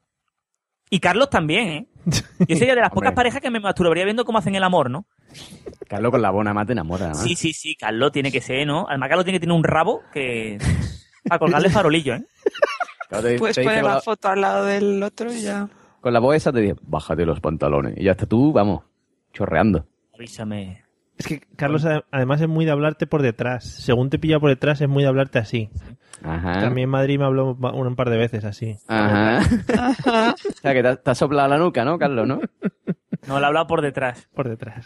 Y Carlos también, ¿eh? Yo sería de las pocas Hombre. parejas que me masturbaría viendo cómo hacen el amor, ¿no? Carlos con la bona más te enamora, ¿no? Sí, sí, sí, Carlos tiene que ser, ¿no? Además, Carlos tiene que tener un rabo que... para colgarle farolillo, ¿eh? Claro, te- Puedes te dice poner con la la- foto al lado del otro y ya. Con la voz esa te dice, bájate los pantalones. Y ya está tú, vamos, chorreando. Avísame. Es que Carlos ade- además es muy de hablarte por detrás. Según te pilla por detrás es muy de hablarte así. Ajá. También en Madrid me habló un un par de veces así. Ajá. O sea, que te, te has soplado la nuca, ¿no, Carlos, no? No, le ha hablado por detrás. Por detrás.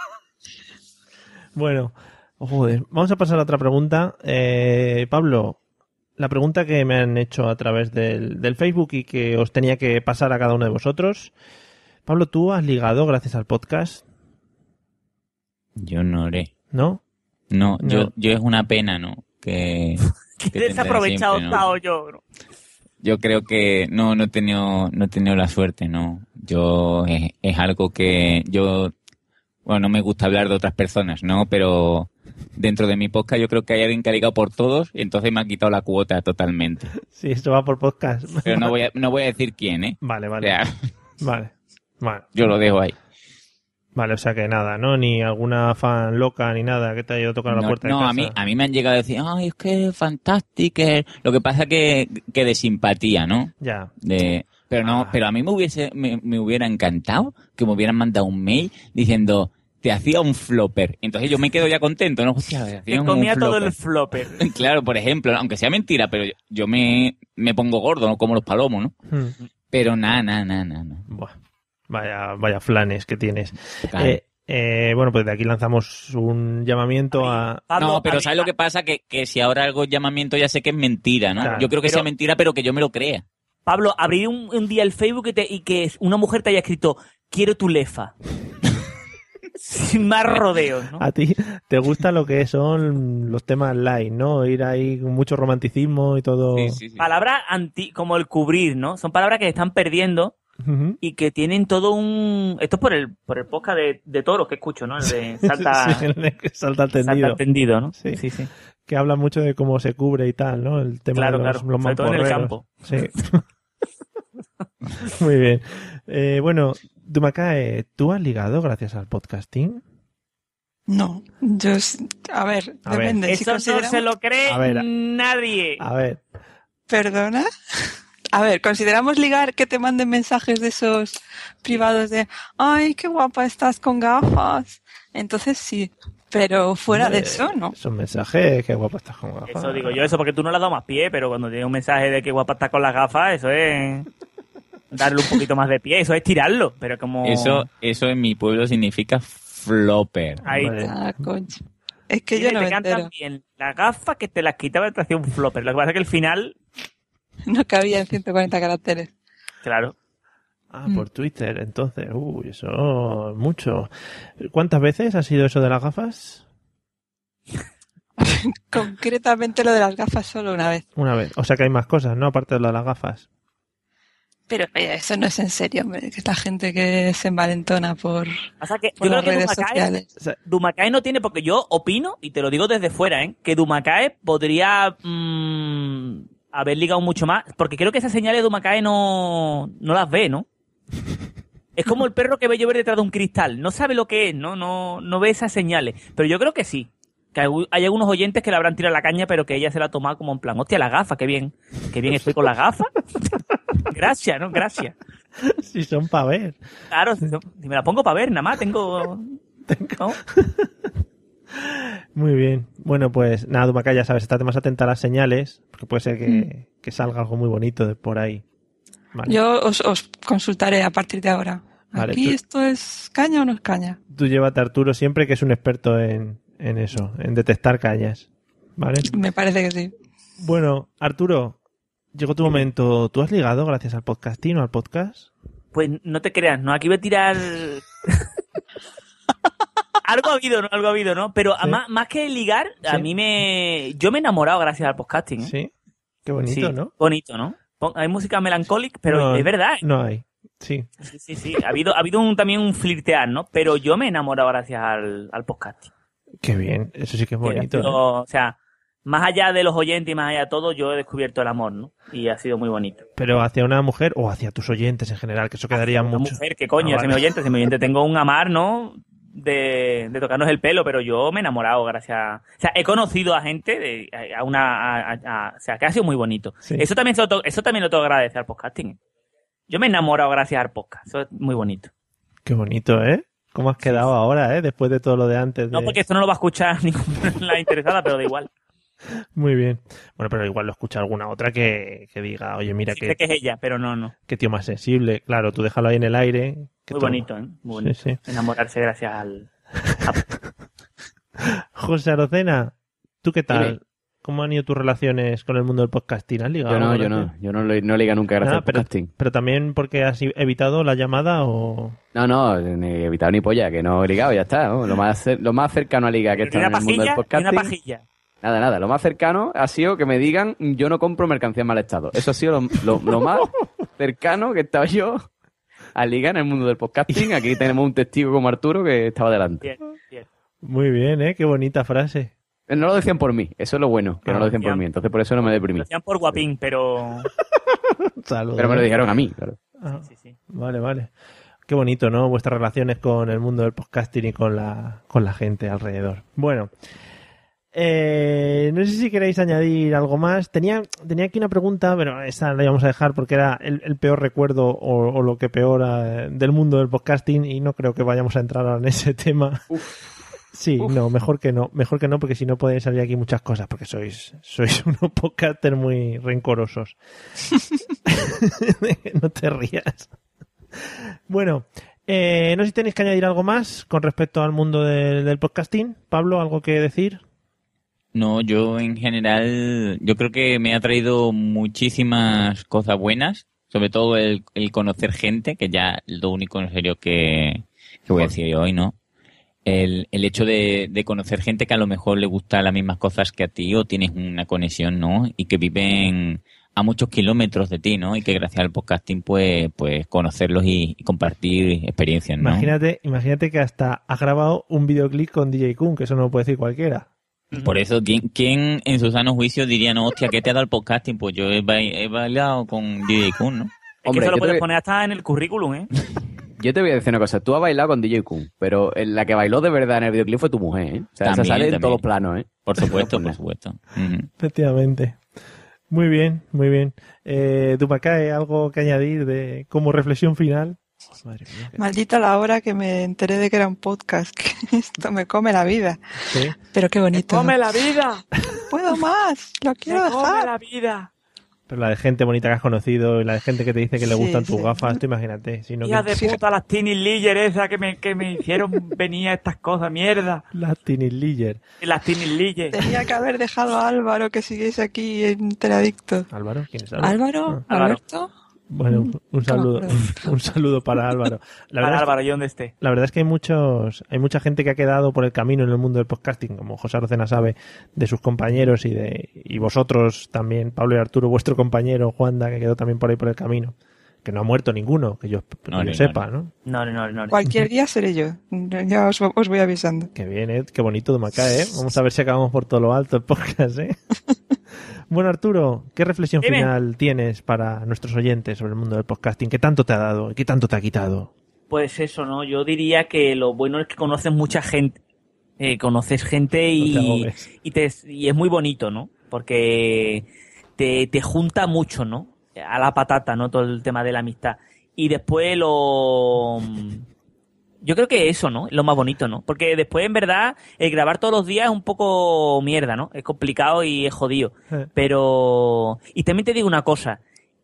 Bueno, joder, vamos a pasar a otra pregunta. Eh, Pablo, la pregunta que me han hecho a través del, del Facebook y que os tenía que pasar a cada uno de vosotros. Pablo, ¿tú has ligado gracias al podcast? Yo no haré. ¿No? No, No. yo, yo es una pena, ¿no? Que, Qué que tendré desaprovechado he siempre, ¿no? estado yo, bro. Yo creo que no, no he tenido, no he tenido la suerte, no. Yo, es, es algo que yo, bueno, no me gusta hablar de otras personas, ¿no? Pero dentro de mi podcast yo creo que hay alguien que ha ligado por todos y entonces me ha quitado la cuota totalmente. Sí, esto va por podcast. Pero no voy a, no voy a decir quién, ¿eh? Vale, vale. O sea, Vale, vale. yo lo dejo ahí. Vale, o sea que nada, ¿no? Ni alguna fan loca ni nada que te haya ido a tocar a la No, puerta no, de casa. a mí, a mí me han llegado a decir, ay, es que es fantástico. Lo que pasa que, que de simpatía, ¿no? Ya. De, pero no, Ah. pero a mí me hubiese, me, me hubiera encantado que me hubieran mandado un mail diciendo, te hacía un flopper. Entonces yo me quedo ya contento, ¿no? Hostia, te Te hacía un comía todo flopper. el flopper. Claro, por ejemplo, aunque sea mentira, pero yo, yo me, me pongo gordo, ¿no? Como los palomos, ¿no? Hmm. Pero nada, nada, nada, nada. Buah. Vaya, vaya flanes que tienes. Claro. Eh, eh, bueno, pues de aquí lanzamos un llamamiento a... Pablo, No, pero a mí- ¿sabes lo que pasa? Que, que si ahora algo es llamamiento ya sé que es mentira, ¿no? Claro, yo creo que pero- sea mentira, pero que yo me lo crea. Pablo, abrir un, un día el Facebook y, te- y que una mujer te haya escrito, quiero tu lefa. Sin más rodeos, ¿no? A ti te gusta lo que son los temas light, ¿no? Ir ahí con mucho romanticismo y todo. Sí, sí, sí. Palabras anti, como el cubrir, ¿no? Son palabras que se están perdiendo Ujú. y que tienen todo un... Esto es por el, por el podcast de, de toros que escucho, ¿no? El de Salta, Sí, el de que salta al Salta tendido. al tendido, ¿no? Sí. sí, sí. Que habla mucho de cómo se cubre y tal, ¿no? El tema Claro, de los, claro. los Sobre todo en el mamporreros. campo. Sí. Muy bien. Eh, bueno, Dumacae, ¿tú has ligado gracias al podcasting? No, yo, s- a ver, A ver. depende. Si Eso no consideramos- se lo cree A ver, a- nadie. A ver, ¿Perdona? A ver, ¿consideramos ligar que te manden mensajes de esos privados de ay, qué guapa estás con gafas? Entonces sí, pero fuera de eh, eso, ¿no. es un mensaje, qué guapo estás con gafas. Eso digo yo, eso porque tú no le has dado más pie, pero cuando tiene un mensaje de que guapa está con las gafas, eso es darle un poquito más de pie, eso es tirarlo, pero como... Eso, eso en mi pueblo significa flopper. Ahí Hombre. Ah, concha. Es que Dile, yo no te me cantan entero. bien las gafas que te las quitaba y te hacía un flopper. Lo que pasa es que el final, No cabía en ciento cuarenta caracteres. claro, Ah, Mm. por Twitter, entonces. Uy, eso es mucho. ¿Cuántas veces ha sido eso de las gafas? Concretamente lo de las gafas solo una vez. Una vez. O sea que hay más cosas, ¿no? Aparte de lo de las gafas. Pero oye, eso no es en serio, hombre, que es la gente que se envalentona por, o sea que por yo creo las que redes Dumacae, sociales. O sea, Dumacae no tiene, porque yo opino, y te lo digo desde fuera, ¿eh? que Dumacae podría mm, haber ligado mucho más, porque creo que esas señales Dumacae no, no las ve, ¿no? Es como el perro que ve llover detrás de un cristal, no sabe lo que es, ¿no? No, no ve esas señales, pero yo creo que sí. Que hay, hay algunos oyentes que le habrán tirado la caña, pero que ella se la ha tomado como en plan, hostia, la gafa, qué bien, qué bien estoy con la gafa. Gracias, ¿no? Gracias. si son para ver. Claro, si, si me la pongo para ver, nada más, tengo... ¿no? Muy bien. Bueno, pues nada, Dumacae, ya sabes, estate más atenta a las señales, porque puede ser que, que salga algo muy bonito de por ahí. Vale. Yo os, os consultaré a partir de ahora. Vale, ¿Aquí tú- esto es caña o no es caña? Tú llévate a Arturo siempre, que es un experto en, en eso, en detectar cañas. ¿Vale? Me parece que sí. Bueno, Arturo, llegó tu momento. ¿Tú has ligado gracias al podcasting o al podcast? Pues no te creas, ¿no? Aquí voy a tirar... Algo ha habido, ¿no? Algo ha habido, ¿no? Pero Sí. más, más que ligar, a Sí. mí me... Yo me he enamorado gracias al podcasting, ¿eh? Sí. Qué bonito, Sí, ¿no? bonito, ¿no? Pon- Hay música melancólica, pero No, es verdad. ¿eh? No hay. Sí. Sí, sí, sí. Ha habido, ha habido un, también un flirtear, ¿no? Pero yo me he enamorado gracias al, al podcasting. Qué bien. Eso sí que es Que ha bonito. sido- ¿eh? O sea, más allá de los oyentes y más allá de todo, yo he descubierto el amor, ¿no? Y ha sido muy bonito. Pero hacia una mujer o hacia tus oyentes en general, que eso quedaría Una mucho. mujer, ¿qué coño? Ah, Si vale. mi oyente, si mi oyente tengo un amar, ¿no? De, de tocarnos el pelo, pero yo me he enamorado gracias... O sea, he conocido a gente, de, a una... a- a- a- o sea, que ha sido muy bonito. Sí. Eso también se lo to- eso también lo tengo que agradecer al podcasting. Yo me he enamorado gracias al podcast. Eso es muy bonito. Qué bonito, ¿eh? ¿Cómo has quedado ahora, eh? Después de todo lo de antes. No, de- porque esto no lo va a escuchar ninguna interesada, pero da igual. Muy bien. Bueno, pero igual lo escucha alguna otra que, que diga, oye, mira, Sí qué, sé que es ella, pero no, no. qué tío más sensible. Claro, tú déjalo ahí en el aire. que Muy todo- bonito, ¿eh? Muy bonito. Sí, sí. Enamorarse gracias al... José Arocena, ¿tú qué tal? Dime. ¿Cómo han ido tus relaciones con el mundo del podcasting? ¿Has ligado? Yo no, yo no. Yo no, no liga nunca gracias Nada, al pero, podcasting. pero también porque has evitado la llamada o... No, no, ni he evitado ni polla, que no he ligado, ya está, ¿no? Lo más, cer- lo más cercano a liga que está en el mundo del podcasting... Una pajilla. Nada, nada. Lo más cercano ha sido que me digan yo no compro mercancía en mal estado. Eso ha sido lo, lo, lo más cercano que estaba yo a liga en el mundo del podcasting. Aquí tenemos un testigo como Arturo que estaba delante. Bien, bien. Muy bien, ¿eh? Qué bonita frase. No lo decían por mí. Eso es lo bueno, que Ah, no lo decían por ya. mí. Entonces por eso no me deprimí. Lo hacían por guapín, pero... Saludos. Pero me lo dijeron a mí, claro. Ah, Sí, sí. vale, vale. Qué bonito, ¿no? Vuestras relaciones con el mundo del podcasting y con la, con la gente alrededor. Bueno, eh, no sé si queréis añadir algo más. Tenía, tenía aquí una pregunta, pero esa la íbamos a dejar porque era el, el peor recuerdo o, o lo que peor eh, del mundo del podcasting y no creo que vayamos a entrar ahora en ese tema. Sí, Uf. no, mejor que no, mejor que no, porque si no pueden salir aquí muchas cosas, porque sois, sois unos podcasters muy rencorosos. No te rías. Bueno, eh, no sé si tenéis que añadir algo más con respecto al mundo de- del podcasting. Pablo, ¿algo que decir? No, yo en general, yo creo que me ha traído muchísimas cosas buenas, sobre todo el, el conocer gente, que ya es lo único en serio que, que voy a decir hoy, ¿no? El, el hecho de, de conocer gente que a lo mejor le gusta las mismas cosas que a ti o tienes una conexión, ¿no? Y que viven a muchos kilómetros de ti, ¿no? Y que gracias al podcasting, pues, pues conocerlos y, y compartir experiencias, ¿no? Imagínate, imagínate que hasta has grabado un videoclip con D J Kun, que eso no lo puede decir cualquiera. Por eso, ¿quién, quién en su sano juicio diría, no, hostia, ¿qué te ha dado el podcasting? Pues yo he, ba- he bailado con D J Kun, ¿no? Es Hombre, que eso lo yo puedes te- poner hasta en el currículum, ¿eh? Yo te voy a decir una cosa. Tú has bailado con D J Kun, pero en la que bailó de verdad en el videoclip fue tu mujer, ¿eh? O sea, esa También, sale en también. todos los planos, ¿eh? Por supuesto, No, por pues supuesto. Ujú. Efectivamente. Muy bien, muy bien. Eh, Dumacae, ¿algo que añadir de como reflexión final? Oh, madre mía. Maldita la hora que me enteré de que era un podcast, que esto me come la vida. Sí. Pero qué bonito. ¡Come la vida! Puedo más, lo quiero ¡Me come dejar. la vida! Pero la de gente bonita que has conocido y la de gente que te dice que le Sí, gustan tus sí. gafas, tú imagínate. Si no Hija que... de puta, las Tiny Liger esas que me, que me hicieron venir a estas cosas, mierda. La Tiny Liger. Las Tiny Liger. Tenía que haber dejado a Álvaro que siguiese aquí en Teradicto. ¿Álvaro? ¿Quién es Álvaro? ¿Álvaro? Ah. Álvaro. ¿Alberto? Bueno, un saludo, un, un saludo para Álvaro. La Para verdad, es Álvaro, yo donde esté. que, la verdad es que hay muchos, hay mucha gente que ha quedado por el camino en el mundo del podcasting, como José Arocena sabe, de sus compañeros y de y vosotros también, Pablo y Arturo, vuestro compañero Juanda, que quedó también por ahí por el camino, que no ha muerto ninguno, que yo, que No, yo no, sepa, ¿no? No, no, no. no. Cualquier día seré yo. Ya os, os voy avisando. Qué bien, ¿eh? Qué bonito Dumacae, ¿eh? Vamos a ver si acabamos por todo lo alto el podcast, ¿eh? Bueno, Arturo, ¿qué reflexión Dime. final tienes para nuestros oyentes sobre el mundo del podcasting? ¿Qué tanto te ha dado y qué tanto te ha quitado? Pues eso, ¿no? Yo diría que lo bueno es que conoces mucha gente. Eh, conoces gente No te y, ahogues. y, te, y es muy bonito, ¿no? Porque te, te junta mucho, ¿no? A la patata, ¿no? Todo el tema de la amistad. Y después lo... Yo creo que eso, ¿no? Es lo más bonito, ¿no? Porque después, en verdad, el grabar todos los días es un poco mierda, ¿no? Es complicado y es jodido. Eh. Pero... Y también te digo una cosa.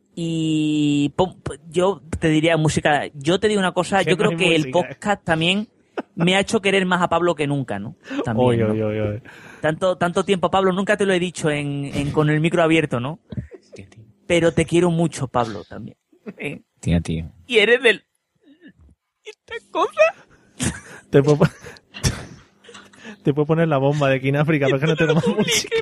Y pon- yo te diría música... Yo te digo una cosa. Que Yo no creo hay que el música. podcast también me ha hecho querer más a Pablo que nunca, ¿no? También, Oy, ¿no? oy, oy, oy. Tanto, tanto tiempo, Pablo, nunca te lo he dicho en, en- con el micro abierto, ¿no? Pero te quiero mucho, Pablo, también. Eh, Tío, tío. Y eres del... ¿Esta cosa? Te puedo, pon- te puedo poner la bomba de aquí en África, pero es que no tengo más música.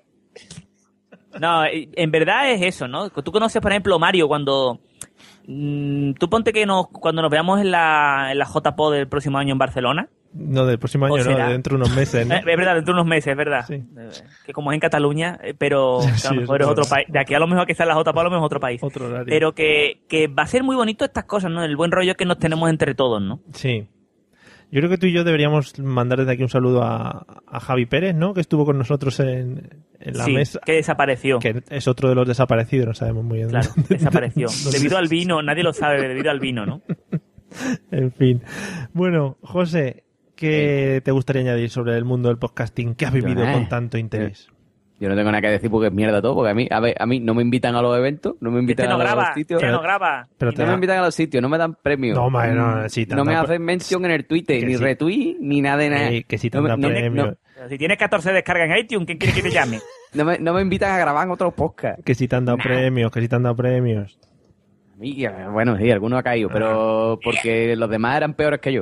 No, eh, en verdad es eso, ¿no? Tú conoces, por ejemplo, Mario, cuando... mm, tú ponte que nos, cuando nos veamos en la, en la J P O del próximo año en Barcelona. No, del próximo año ¿O no, será? de dentro de unos meses, ¿no? Eh, es verdad, dentro de unos meses, es verdad. Sí. Eh, Que como es en Cataluña, eh, pero Sí, que a lo sí, mejor es es otro verdad. país. De aquí a lo mejor que está en la J P O, a lo mejor es otro país. Otro horario. Pero que, que va a ser muy bonito estas cosas, ¿no? El buen rollo que nos tenemos entre todos, ¿no? Sí. Yo creo que tú y yo deberíamos mandar desde aquí un saludo a, a Javi Pérez, ¿no? Que estuvo con nosotros en, en la sí, mesa. que desapareció. Que es otro de los desaparecidos, no sabemos muy bien. Claro, dónde- desapareció. dónde- Debido al vino, nadie lo sabe, debido al vino, ¿no? En fin. Bueno, José, ¿qué te gustaría añadir sobre el mundo del podcasting? ¿Qué has vivido Yo, eh, con tanto interés? Yo no tengo nada que decir porque es mierda todo, porque a mí, a ver, a mí no me invitan a los eventos, no me invitan Este no a graba, los sitios. este no graba. Pero no me invitan a los sitios, no me dan premios. No, madre, no, sí, no me tanto- hacen mención en el Twitter, que ni sí. retweet, ni nada de nada. Eh, que si te no, han me- dado no, premios. no, Pero si tienes catorce descargas en iTunes, ¿quién quiere que te llame? no me, no me invitan a grabar en otros podcasts. Que si te han dado premios, que si te han dado premios. A mí, eh, bueno, sí, alguno ha caído, pero porque los demás eran peores que yo.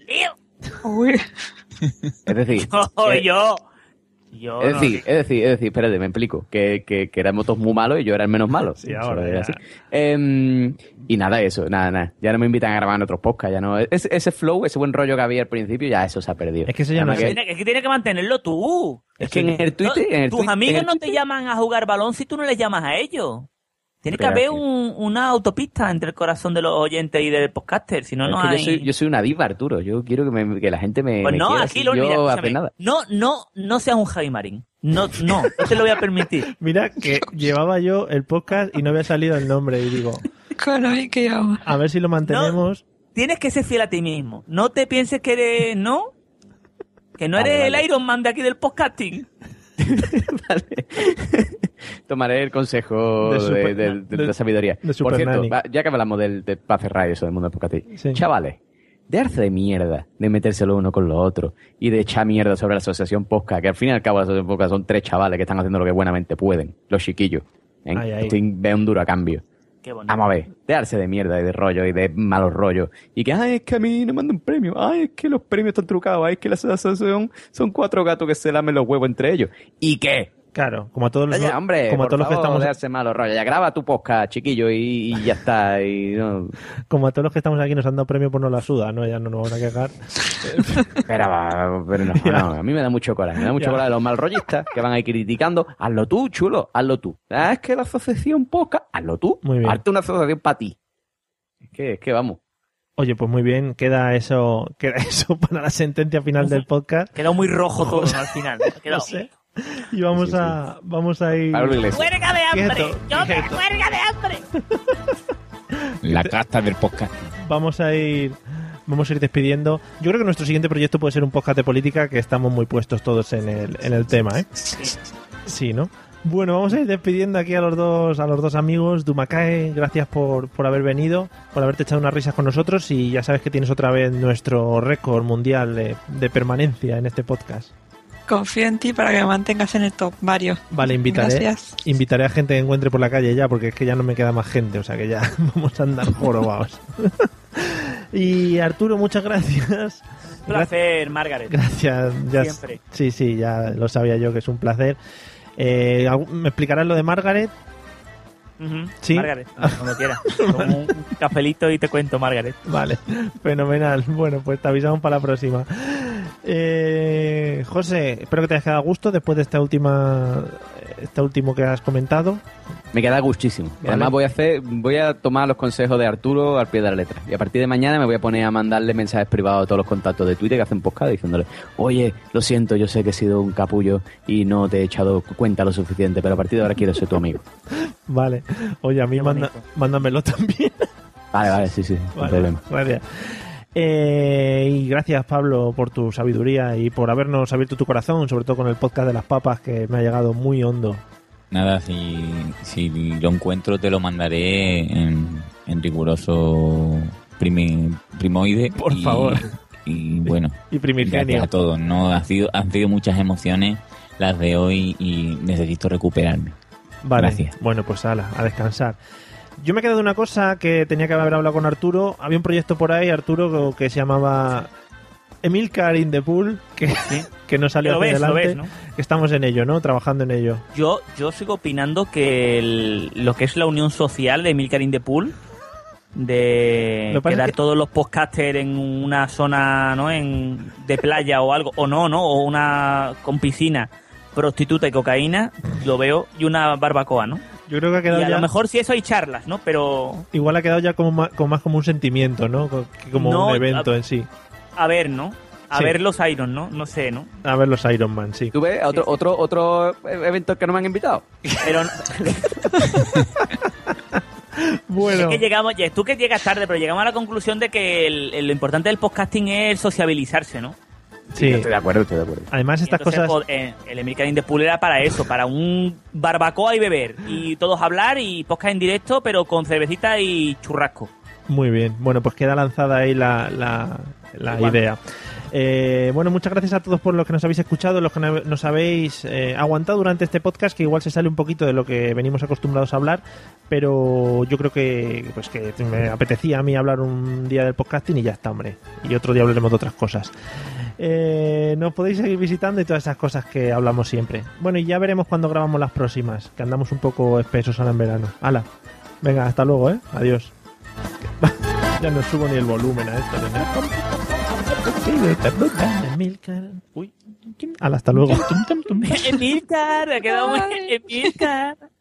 Uy. Es decir, Yo, eh, yo. Yo es no, decir, es decir, es decir, espérate, me explico, que, que, que éramos todos muy malos y yo era el menos malo. Sí, Eso ahora es ya. así. Em, y nada, eso, nada, nada. Ya no me invitan a grabar en otros podcasts, ya no. Ese, ese flow, ese buen rollo que había al principio, ya eso se ha perdido. Es que eso ya no Además es- que- Tiene- Es que tienes que mantenerlo tú. Es que en el Twitter, en el Tus Twitter- amigos en el no te Twitter- llaman a jugar balón si tú no les llamas a ellos. Tiene que Pero haber es que- un- una autopista entre el corazón de los oyentes y del podcaster, si no, Es no que hay... yo, soy, yo soy una diva, Arturo. Yo quiero que, me- que la gente me, Pues me no, quiera aquí sin lo yo olvidas. hacer escúchame. nada. No, no, no seas un Javi Marín. No, no, no te lo voy a permitir. Mira que llevaba yo el podcast y no había salido el nombre y digo, Caray, que llama. a ver si lo mantenemos. Tienes que ser fiel a ti mismo. No te pienses que eres... ¿No? Que no Vale, eres vale. el Iron Man de aquí del podcasting. Vale. Tomaré el consejo De de, super- de- de- de de- la sabiduría. de Super Por cierto, Nanny. va- ya que hablamos del, de para cerrar eso del mundo del podcasting, Sí. chavales, dejarse de mierda, de metérselo uno con lo otro y de echar mierda sobre la asociación Podcast, que al fin y al cabo la asociación Podcast son tres chavales que están haciendo lo que buenamente pueden, los chiquillos. ¿eh? Ay, ay. Estoy ve un duro a cambio. Qué bonito. Vamos a ver, dejarse de mierda y de rollo y de malos rollos. Y que, ay, es que a mí no me mandan premio. Ay, es que los premios están trucados. Ay, es que la asociación son cuatro gatos que se lamen los huevos entre ellos. ¿Y qué? Claro, como a todos los, Oye, hombre, como a por todos los que favor, estamos dejarse malos rollos. Ya graba tu podcast, chiquillo, y, y ya está. Y no... como a todos los que estamos aquí nos han dado premio por no la suda, ¿no? Ya no nos van a quejar. Pero, va, pero no, no, a mí me da mucho coraje. Me da mucho Ya. coraje los mal rollistas que van ahí criticando. Hazlo tú, chulo, hazlo tú. Ah, es que la asociación podcast, hazlo tú. Muy bien. Hazte una asociación para ti. Es que, es que vamos. Oye, pues muy bien, queda eso, queda eso para la sentencia final del podcast. Quedó muy rojo todo, ¿no? Al final. Ha quedado- No sé. Y vamos Sí, sí, a vamos a ir Pablo Iglesias. ¡Huelga de hambre! Quieto, ¡Yo me quieto. huelga de hambre! La casta del podcast. vamos a ir vamos a ir despidiendo. Yo creo que nuestro siguiente proyecto puede ser un podcast de política, que estamos muy puestos todos en el en el tema, ¿eh? Sí, ¿no? Bueno, vamos a ir despidiendo aquí a los dos a los dos amigos. Dumakae, gracias por, por haber venido, por haberte echado unas risas con nosotros, y ya sabes que tienes otra vez nuestro récord mundial de, de permanencia en este podcast. Confío en ti para que me mantengas en el top, Mario. Vale, invitaré, Gracias. invitaré a gente que encuentre por la calle ya, porque es que ya no me queda más gente, o sea que ya vamos a andar jorobados. Y Arturo, muchas gracias. Un placer, Margaret. Gracias. Ya, Siempre. Sí, sí, ya lo sabía yo que es un placer. Eh, ¿Me explicarás lo de Margaret? Ujú. Sí. Margaret, cuando quieras. Con un cafelito y te cuento, Margaret. Vale, fenomenal. Bueno, pues te avisamos para la próxima. Eh, José, espero que te haya quedado a gusto después de esta última, esta último que has comentado. Me queda gustísimo. Y Vale. además voy a hacer, voy a tomar los consejos de Arturo al pie de la letra. Y a partir de mañana me voy a poner a mandarle mensajes privados a todos los contactos de Twitter que hacen podcast diciéndole, oye, lo siento, yo sé que he sido un capullo y no te he echado cuenta lo suficiente, pero a partir de ahora quiero ser tu amigo. Vale. Oye, a mí Qué manda, bonito. mándamelo también. Vale, vale, sí, sí, sin Vale, problema. gracias. Eh, y gracias, Pablo, por tu sabiduría y por habernos abierto tu corazón, sobre todo con el podcast de las papas, que me ha llegado muy hondo. Nada, si, si lo encuentro te lo mandaré en, en riguroso primi- primoide. Por y, favor. Y bueno, Y primigenio. gracias a todos. No, ha sido, han sido muchas emociones las de hoy y necesito recuperarme. Vale, Gracias. bueno, pues ala, a descansar. Yo me he quedado de una cosa que tenía que haber hablado con Arturo. Había un proyecto por ahí, Arturo, que se llamaba Emilcar in the Pool, que, que no salió Lo hacia ves, lo adelante. ves, ¿no? Que estamos en ello, ¿no? Trabajando en ello. Yo, yo sigo opinando que el- lo que es la unión social de Emilcar in the Pool, de Lo que pasa quedar es que- todos los podcasters en una zona, ¿no? En, de playa o algo, o no, ¿no? O una con piscina, prostituta y cocaína, lo veo, y una barbacoa, ¿no? Yo creo que ha quedado Y a ya... lo mejor sí eso hay charlas, ¿no? Pero, Igual ha quedado ya como más, como más como un sentimiento, ¿no? Co- que como No, un evento a- en sí. a ver, ¿no? A Sí. ver los Iron, ¿no? No sé, ¿no? A ver los Iron Man, sí. ¿Tú ves otro, otro, otro evento que no me han invitado? Pero Bueno, es que llegamos, ya, tú que llegas tarde, pero llegamos a la conclusión de que el- el- lo importante del podcasting es sociabilizarse, ¿no? Sí. Estoy de acuerdo, estoy de acuerdo. Además, estas Entonces, cosas... pues, eh, el Emilcar in the Pool era para eso, para un barbacoa y beber. Y todos hablar y podcast en directo, pero con cervecita y churrasco. Muy bien. Bueno, pues queda lanzada ahí la, la, la idea. Eh, bueno, muchas gracias a todos por los que nos habéis escuchado, los que nos habéis eh, aguantado durante este podcast, que igual se sale un poquito de lo que venimos acostumbrados a hablar, pero yo creo que pues que me apetecía a mí hablar un día del podcasting y ya está, hombre. Y otro día hablaremos de otras cosas. Eh, nos podéis seguir visitando y todas esas cosas que hablamos siempre. Bueno, y ya veremos cuando grabamos las próximas, que andamos un poco espesos ahora en verano. ¡Hala! Venga, hasta luego, ¿eh? Adiós. Ya no subo ni el volumen a esto, ¿no? Emilcar. Uy. Hala, hasta luego. Emilcar, ha quedado muy Emilcar.